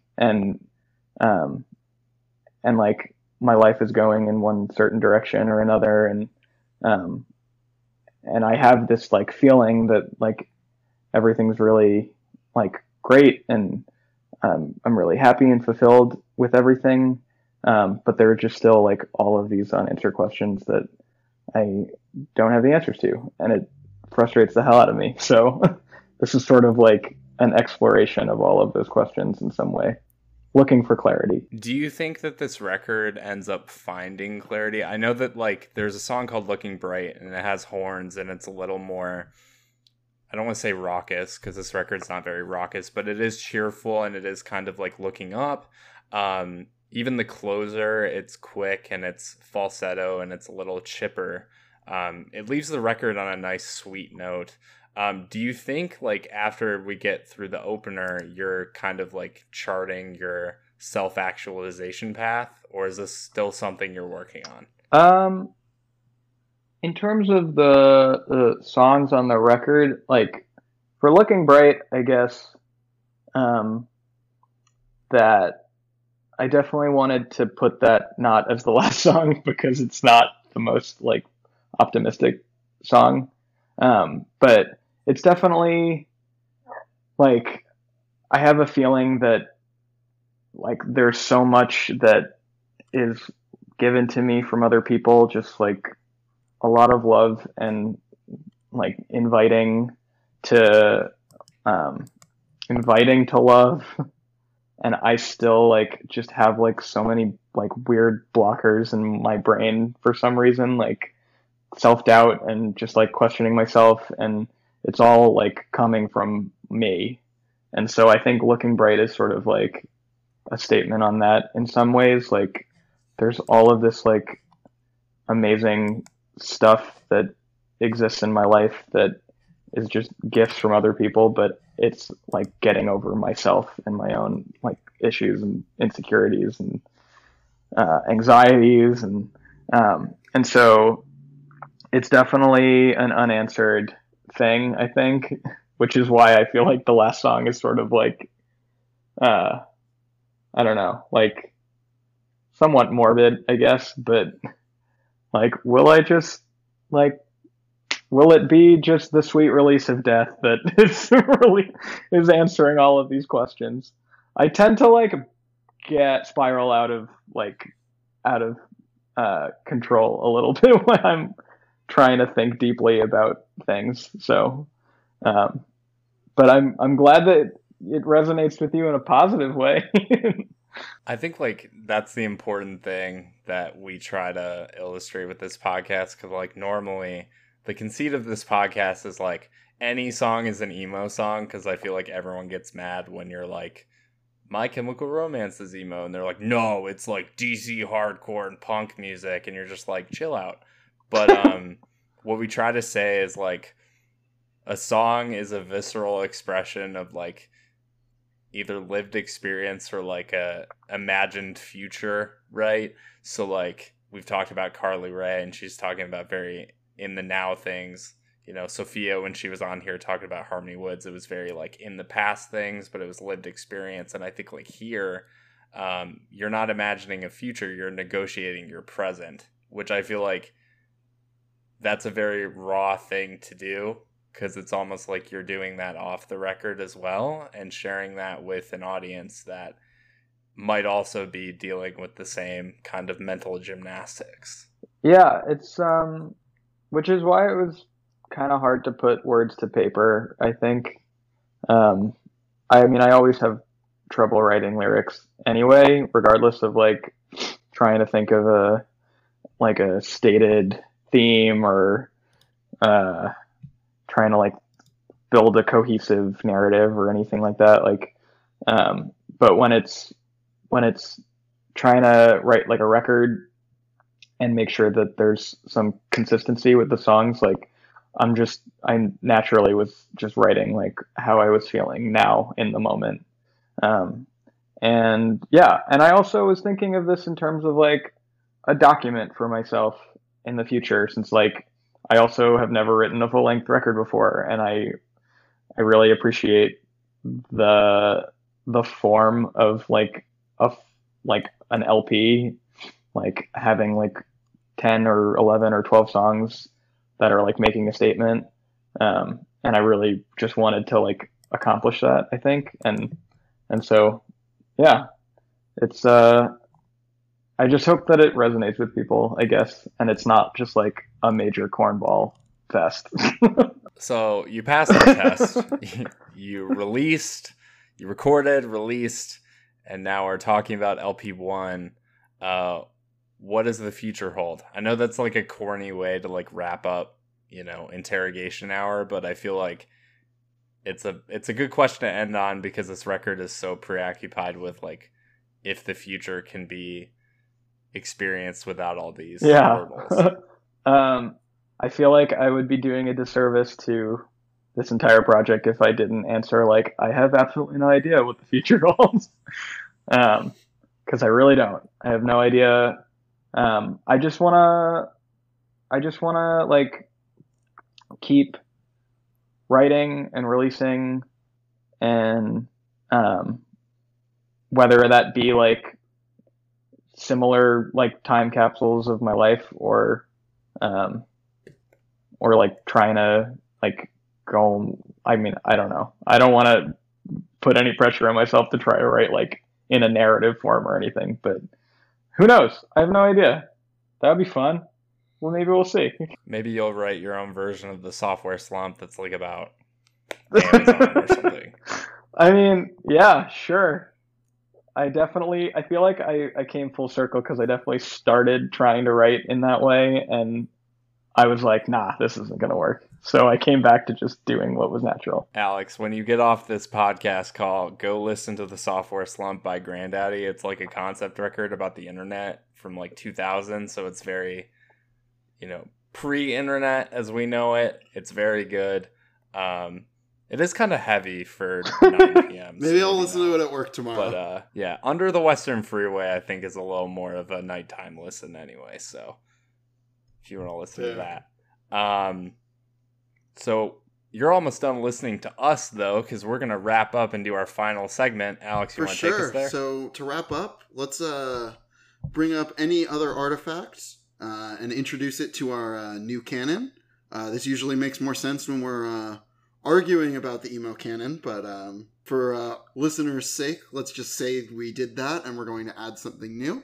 um, and like my life is going in one certain direction or another, um, and I have this like feeling that like everything's really like great and I'm really happy and fulfilled with everything. But there are just still like all of these unanswered questions that I don't have the answers to, and it frustrates the hell out of me. So this is sort of like an exploration of all of those questions in some way, looking for clarity. Do you think that this record ends up finding clarity? I know that like there's a song called Looking Bright and it has horns and it's a little more, I don't want to say raucous because this record's not very raucous, but it is cheerful and it is kind of like looking up. Even the closer, it's quick and it's falsetto and it's a little chipper. It leaves the record on a nice sweet note. Do you think like after we get through the opener, you're kind of like charting your self-actualization path, or is this still something you're working on? Um, in terms of the songs on the record, like for Looking Bright, I guess um, that I definitely wanted to put that not as the last song because it's not the most like optimistic song. But it's definitely like I have a feeling that like there's so much that is given to me from other people, just like a lot of love and like to um, inviting to love, and I still like just have like so many like weird blockers in my brain for some reason, like self-doubt and just like questioning myself, and it's all like coming from me. And so I think Looking Bright is sort of like a statement on that in some ways. Like there's all of this like amazing stuff that exists in my life that is just gifts from other people, but it's like getting over myself and my own like issues and insecurities and anxieties, and so it's definitely an unanswered thing, I think, which is why I feel like the last song is sort of like uh I don't know, like somewhat morbid, I guess, but like will I just like will it be just the sweet release of death that is really is answering all of these questions? I tend to like get spiral out of control a little bit when I'm trying to think deeply about things. So, um, but I'm glad that it resonates with you in a positive way. I think like that's the important thing that we try to illustrate with this podcast, because like normally the conceit of this podcast is like any song is an emo song, because I feel like everyone gets mad when you're like My Chemical Romance is emo and they're like no, it's like DC hardcore and punk music, and you're just like chill out. But what we try to say is like a song is a visceral expression of like either lived experience or like a imagined future, right? So like we've talked about Carly Rae and she's talking about very in the now things. You know, Sophia, when she was on here talking about Harmony Woods, it was very like in the past things, but it was lived experience. And I think like here, you're not imagining a future, you're negotiating your present, which I feel like that's a very raw thing to do, because it's almost like you're doing that off the record as well and sharing that with an audience that might also be dealing with the same kind of mental gymnastics. Yeah, it's which is why it was kind of hard to put words to paper, I think. I mean, I always have trouble writing lyrics anyway, regardless of like trying to think of a stated theme or trying to like build a cohesive narrative or anything like that. Like, but when it's trying to write like a record and make sure that there's some consistency with the songs, like I naturally was just writing like how I was feeling now in the moment. And yeah, and I also was thinking of this in terms of like a document for myself in the future, since like I also have never written a full length record before, and I really appreciate the form of like an LP, like having like 10 or 11 or 12 songs that are like making a statement. And I really just wanted to like accomplish that, I think. And so, yeah, it's, I just hope that it resonates with people, I guess. And it's not just like a major cornball fest. So you passed the test, you recorded, released, and now we're talking about LP1. What does the future hold? I know that's like a corny way to like wrap up, interrogation hour, but I feel like it's a good question to end on because this record is so preoccupied with like if the future can be experienced without all these hurdles. I feel like I would be doing a disservice to this entire project if I didn't answer like I have absolutely no idea what the future holds. Because I really don't. I have no idea. I just wanna like keep writing and releasing, and whether that be like similar like time capsules of my life or like trying to like go. I mean, I don't know. I don't want to put any pressure on myself to try to write like in a narrative form or anything, but who knows? I have no idea. That would be fun. Well, maybe we'll see. Maybe you'll write your own version of the Software Slump that's like about Amazon or something. I mean, yeah, sure. I feel like I came full circle because I definitely started trying to write in that way, and I was like, nah, this isn't going to work. So I came back to just doing what was natural. Alex, when you get off this podcast call, go listen to the Software Slump by Grandaddy. It's like a concept record about the internet from like 2000. So it's very, pre-internet as we know it. It's very good. It is kind of heavy for 9 p.m. Maybe I'll listen to it at work tomorrow. But yeah, Under the Western Freeway, I think, is a little more of a nighttime listen anyway. So if you want to listen to that. So you're almost done listening to us, though, because we're going to wrap up and do our final segment. Alex, you want to take us there? So to wrap up, let's bring up any other artifacts and introduce it to our new canon. This usually makes more sense when we're arguing about the emo canon, but for listeners' sake, let's just say we did that and we're going to add something new.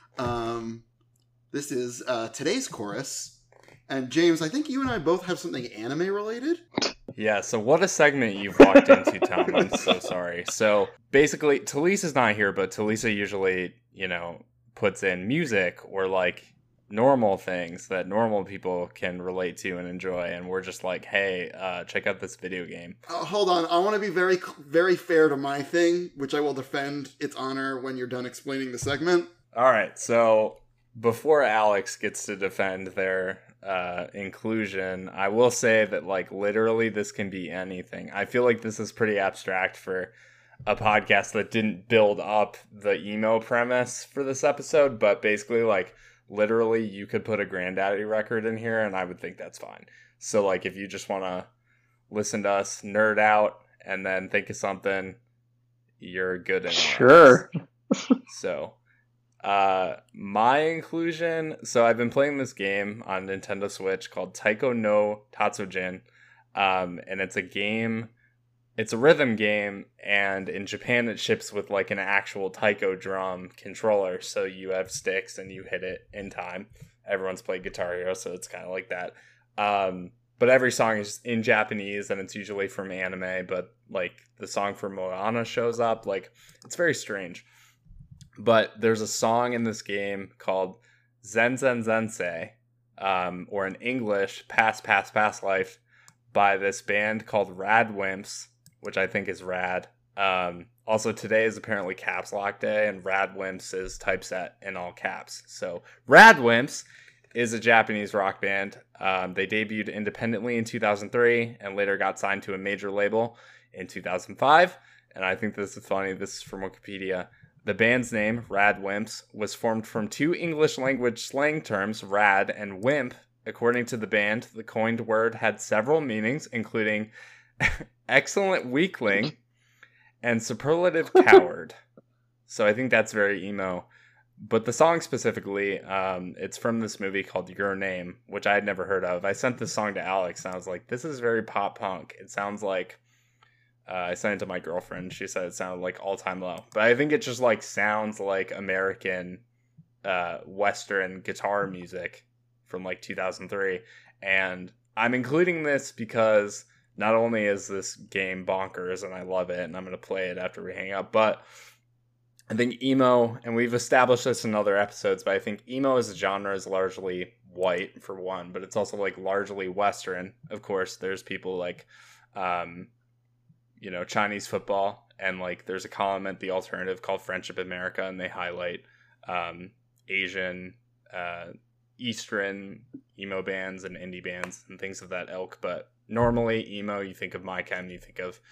This is today's chorus. And James, I think you and I both have something anime related. Yeah, so what a segment you've walked into, Tom. I'm so sorry. So basically, Talisa's not here, but Talisa usually, puts in music or like normal things that normal people can relate to and enjoy. And we're just like, hey, check out this video game. Hold on. I want to be very, very fair to my thing, which I will defend its honor when you're done explaining the segment. All right. So before Alex gets to defend their inclusion, I will say that like literally this can be anything. I feel like this is pretty abstract for a podcast that didn't build up the emo premise for this episode, but basically like literally you could put a Grandaddy record in here and I would think that's fine. So like if you just want to listen to us nerd out and then think of something, you're good in Sure. So my inclusion, so I've been playing this game on Nintendo Switch called Taiko no Tatsujin. And it's a game. It's a rhythm game, and in Japan it ships with like an actual taiko drum controller, so you have sticks and you hit it in time. Everyone's played Guitar Hero, so it's kind of like that. But every song is in Japanese, and it's usually from anime, but like the song for Moana shows up. Like, it's very strange. But there's a song in this game called Zen Zen Zensei, or in English, Pass Pass Pass Life, by this band called Radwimps, which I think is rad. Also, today is apparently Caps Lock Day, and Radwimps is typeset in all caps. So Radwimps is a Japanese rock band. They debuted independently in 2003 and later got signed to a major label in 2005. And I think this is funny. This is from Wikipedia. The band's name, Radwimps, was formed from two English language slang terms, rad and wimp. According to the band, the coined word had several meanings, including excellent weakling and superlative coward. So I think that's very emo. But the song specifically, it's from this movie called Your Name, which I had never heard of. I sent this song to Alex, and I was like, this is very pop punk. It sounds like, I sent it to my girlfriend. She said it sounded like All Time Low. But I think it just like sounds like American Western guitar music from like 2003. And I'm including this because not only is this game bonkers and I love it and I'm going to play it after we hang up, but I think emo, and we've established this in other episodes, but I think emo as a genre is largely white, for one, but it's also like largely Western. Of course, there's people like, Chinese football, and like there's a column at The Alternative called Friendship America, and they highlight Asian, Eastern emo bands and indie bands and things of that ilk. But normally emo, you think of My Chem, you think of,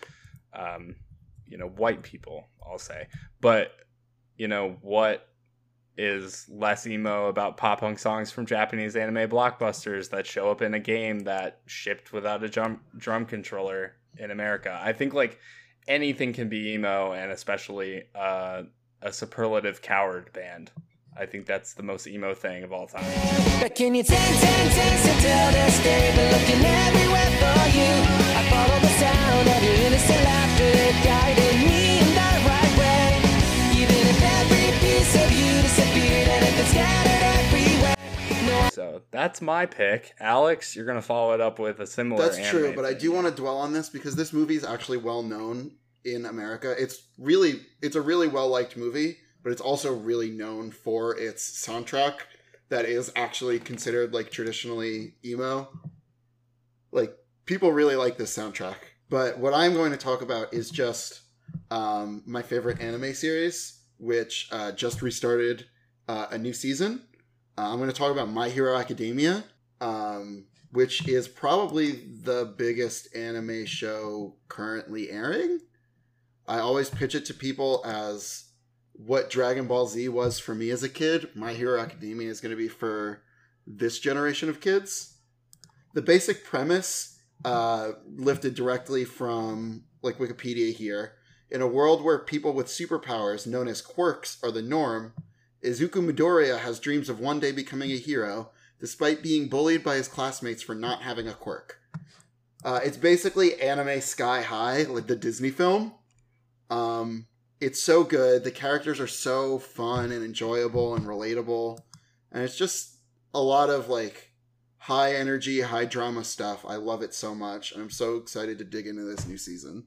white people, I'll say. But what is less emo about pop punk songs from Japanese anime blockbusters that show up in a game that shipped without a drum controller in America? I think like anything can be emo, and especially a superlative coward band. I think that's the most emo thing of all time. Can you take until this day, but looking everywhere for you? I follow the sound of your innocent laughter that guided me in the right way. Even if every piece of you disappeared and if it's scattered everywhere. No. So that's my pick. Alex, you're going to follow it up with a similar That's anime true, but I thing. do want to dwell on this because this movie is actually well known in America. It's a really well liked movie, but it's also really known for its soundtrack that is actually considered like traditionally emo. Like, people really like this soundtrack. But what I'm going to talk about is just my favorite anime series, which just restarted a new season. I'm going to talk about My Hero Academia, which is probably the biggest anime show currently airing. I always pitch it to people as what Dragon Ball Z was for me as a kid. My Hero Academia is going to be for this generation of kids. The basic premise, lifted directly from like Wikipedia here. In a world where people with superpowers known as quirks are the norm, Izuku Midoriya has dreams of one day becoming a hero, despite being bullied by his classmates for not having a quirk. It's basically anime Sky High, like the Disney film. It's so good. The characters are so fun and enjoyable and relatable. And it's just a lot of like high energy, high drama stuff. I love it so much. And I'm so excited to dig into this new season.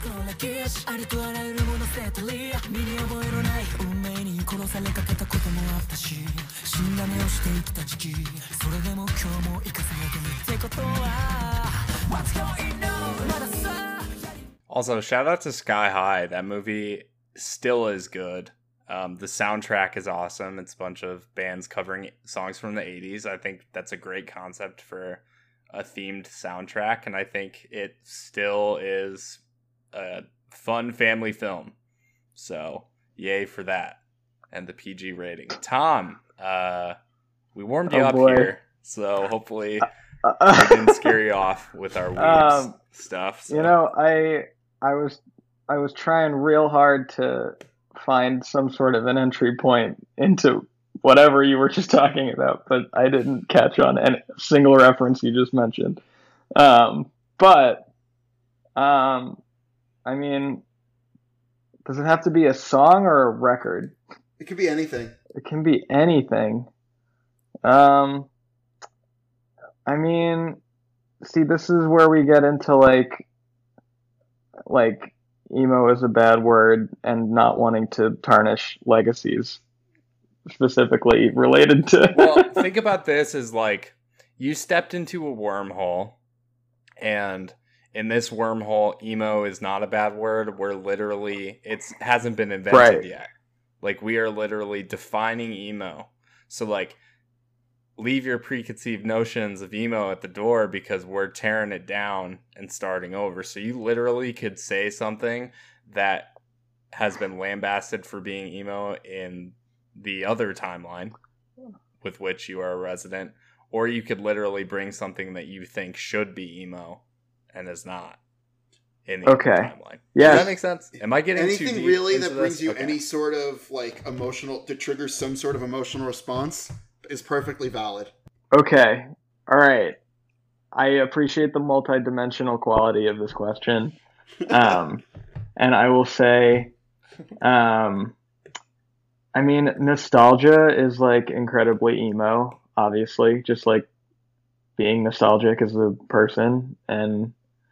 Also, shout out to Sky High. That movie still is good. The soundtrack is awesome. It's a bunch of bands covering songs from the 80s. I think that's a great concept for a themed soundtrack, and I think it still is a fun family film. So, yay for that. And the PG rating. Tom, we warmed you up here, so hopefully we didn't scare you off with our weird stuff. So. You know, I was trying real hard to find some sort of an entry point into whatever you were just talking about, but I didn't catch on any single reference you just mentioned. But I mean, does it have to be a song or a record? It could be anything. It can be anything. I mean, see, this is where we get into like emo is a bad word and not wanting to tarnish legacies specifically related to. Well, think about this as like you stepped into a wormhole, and in this wormhole, emo is not a bad word. We're literally, it hasn't been invented Right. yet. Like, we are literally defining emo. So, like, leave your preconceived notions of emo at the door because we're tearing it down and starting over. So you literally could say something that has been lambasted for being emo in the other timeline with which you are a resident, or you could literally bring something that you think should be emo and is not in the other timeline. Yes. Does that make sense? Am I getting too Anything deep really into that brings this? you Okay. any sort of like emotional to trigger some sort of emotional response is perfectly valid. Okay. All right. I appreciate the multidimensional quality of this question. And I will say, I mean, nostalgia is like incredibly emo, obviously, just like being nostalgic as a person. And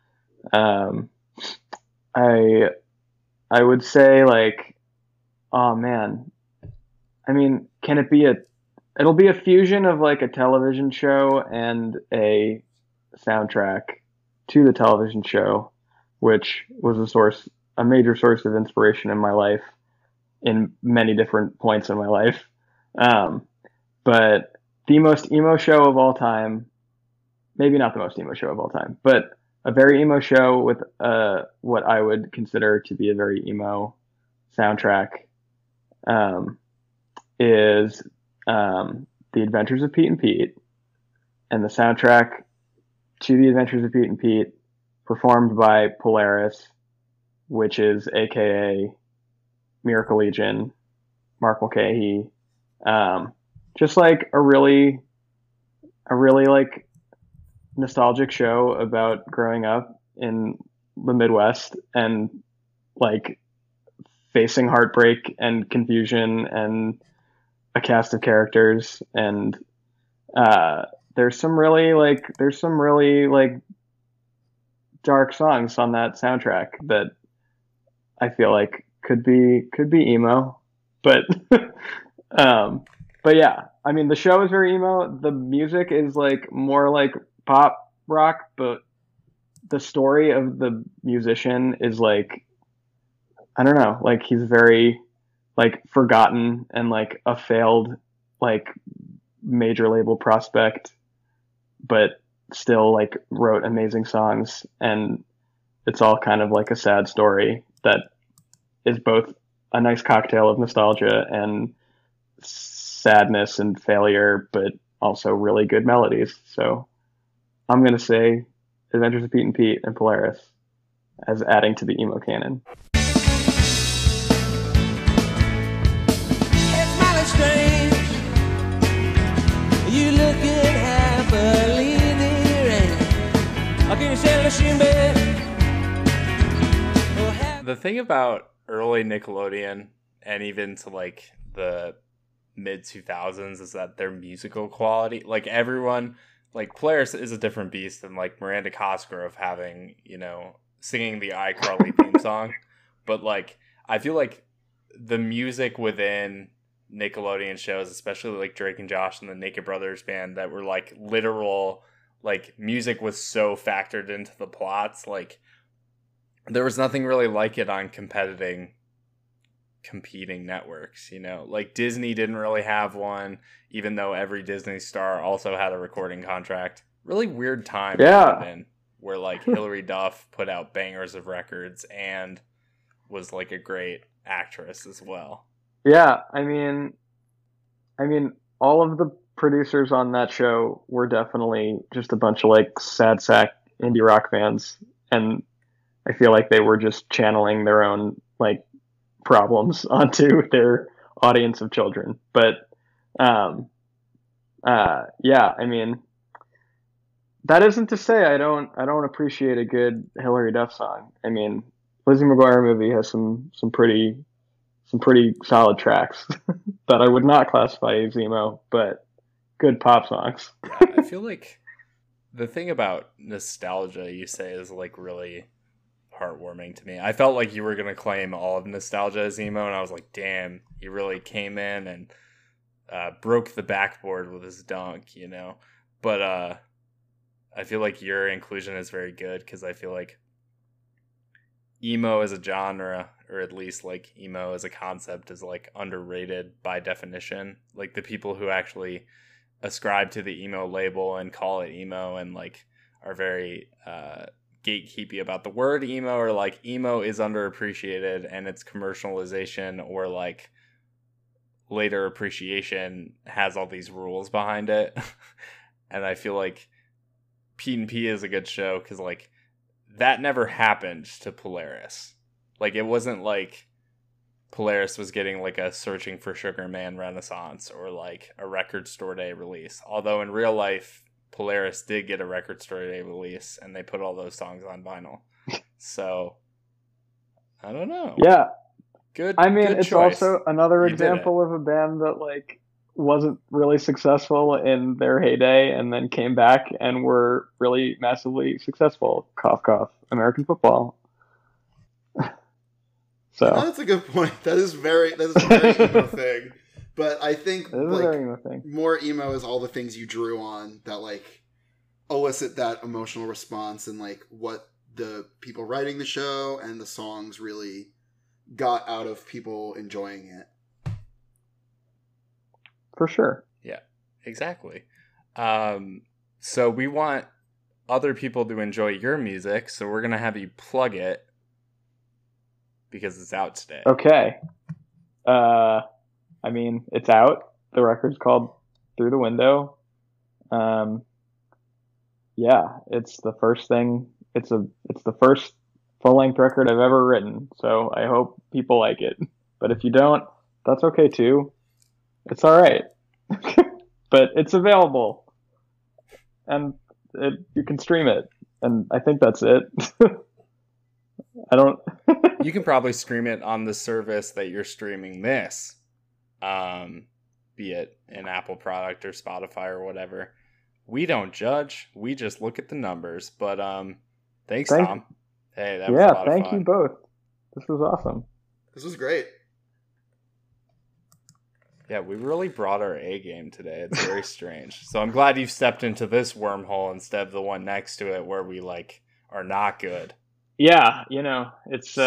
I would say like, oh man, I mean, can it be it'll be a fusion of like a television show and a soundtrack to the television show, which was a major source of inspiration in my life in many different points in my life. But the most emo show of all time, maybe not the most emo show of all time, but a very emo show with what I would consider to be a very emo soundtrack, is The Adventures of Pete and Pete, and the soundtrack to The Adventures of Pete and Pete, performed by Polaris, which is AKA Miracle Legion, Mark Mulcahy. Just like a really like nostalgic show about growing up in the Midwest and like facing heartbreak and confusion and a cast of characters. And there's some really like dark songs on that soundtrack that I feel like could be emo, but but yeah, I mean, the show is very emo. The music is like more like pop rock, but the story of the musician is like, I don't know, like he's very like forgotten and like a failed like major label prospect, but still like wrote amazing songs. And it's all kind of like a sad story that is both a nice cocktail of nostalgia and sadness and failure, but also really good melodies. So I'm going to say Adventures of Pete and Pete and Polaris as adding to the emo canon. It's mighty strange. You looking happily there. How can you say the shimbe? The thing about early Nickelodeon and even to like the mid 2000s is that their musical quality, like everyone, like Polaris is a different beast than like Miranda Cosgrove having, you know, singing the iCarly theme song. But like, I feel like the music within Nickelodeon shows, especially like Drake and Josh and the Naked Brothers band, that were like literal, like music was so factored into the plots. Like there was nothing really like it on competing networks, you know, like Disney didn't really have one, even though every Disney star also had a recording contract. Really weird time. Yeah. Where like Hilary Duff put out bangers of records and was like a great actress as well. Yeah, I mean, all of the producers on that show were definitely just a bunch of like sad sack indie rock fans, and I feel like they were just channeling their own like problems onto their audience of children. But yeah, I mean, that isn't to say I don't appreciate a good Hillary Duff song. I mean, Lizzie McGuire movie has some pretty solid tracks that I would not classify as emo, but good pop songs. Yeah, I feel like the thing about nostalgia you say is like really heartwarming to me. I felt like you were gonna claim all of nostalgia as emo, and I was like, damn, he really came in and broke the backboard with his dunk, you know. But I feel like your inclusion is very good because I feel like emo as a genre, or at least like emo as a concept, is like underrated by definition. Like the people who actually ascribe to the emo label and call it emo and like are very gatekeepy about the word emo, or like emo is underappreciated and its commercialization or like later appreciation has all these rules behind it. And I feel like Pete and P is a good show because like that never happened to Polaris. Like it wasn't like Polaris was getting like a Searching for Sugar Man renaissance or like a Record Store Day release. Although in real life, Polaris did get a Record Store Day release and they put all those songs on vinyl. So I don't know. Yeah. Good. I mean, good it's choice. also another You did example of a band that like wasn't really successful in their heyday and then came back and were really massively successful. Cough, cough. American football. So That's a good point. That is a very emo thing. But I think it is a very emo thing. more emo is all the things you drew on that like elicit that emotional response, and like what the people writing the show and the songs really got out of people enjoying it. For sure. Yeah, exactly. So we want other people to enjoy your music, so we're going to have you plug it because it's out today. Okay. I mean, it's out. The record's called Through the Window. Yeah, it's the first thing. It's the first full-length record I've ever written, so I hope people like it. But if you don't, that's okay too. It's all right. But it's available, and you can stream it. And I think that's it. I don't. You can probably stream it on the service that you're streaming this, be it an Apple product or Spotify or whatever. We don't judge. We just look at the numbers. But thanks, Tom. Hey, that was a lot of fun. Thank you both. This was awesome. This was great. Yeah, we really brought our A game today. It's very strange. So I'm glad you've stepped into this wormhole instead of the one next to it where we like are not good. Yeah, you know, it's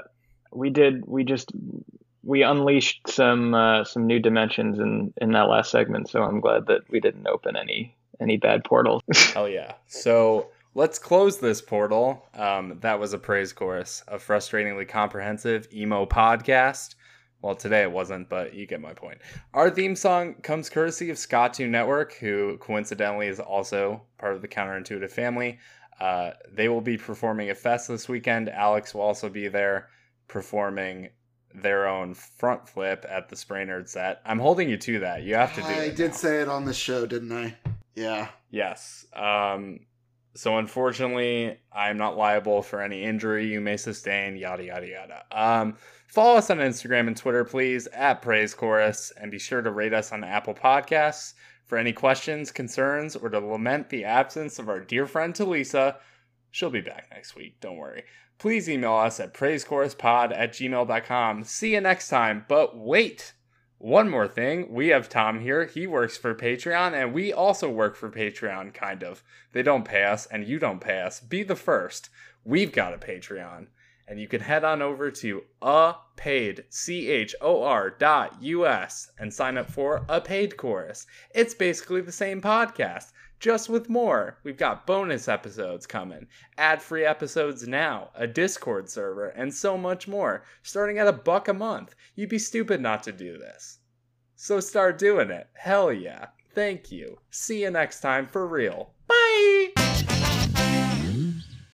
we unleashed some new dimensions in that last segment, so I'm glad that we didn't open any bad portals. Hell yeah. So let's close this portal. That was a praise chorus, a frustratingly comprehensive emo podcast. Well, today it wasn't, but you get my point. Our theme song comes courtesy of Scott2 Network, who coincidentally is also part of the Counterintuitive family. They will be performing at Fest this weekend. Alex will also be there performing their own front flip at the Spray Nerd set. I'm holding you to that. You have to do it. I did now. say it on the show, didn't I? Yeah. Yes. So unfortunately, I'm not liable for any injury you may sustain, yada, yada, yada. Follow us on Instagram and Twitter, please, at Praise Chorus, and be sure to rate us on Apple Podcasts. For any questions, concerns, or to lament the absence of our dear friend Talisa, she'll be back next week, don't worry. Please email us at praisechoruspod@gmail.com. See you next time, but wait! One more thing, we have Tom here. He works for Patreon, and we also work for Patreon, kind of. They don't pay us, and you don't pay us. Be the first. We've got a Patreon. And you can head on over to apaidchor.us and sign up for A Paid Chorus. It's basically the same podcast, just with more. We've got bonus episodes coming, ad-free episodes now, a Discord server, and so much more, starting at $1 a month. You'd be stupid not to do this. So start doing it. Hell yeah. Thank you. See you next time for real. Bye!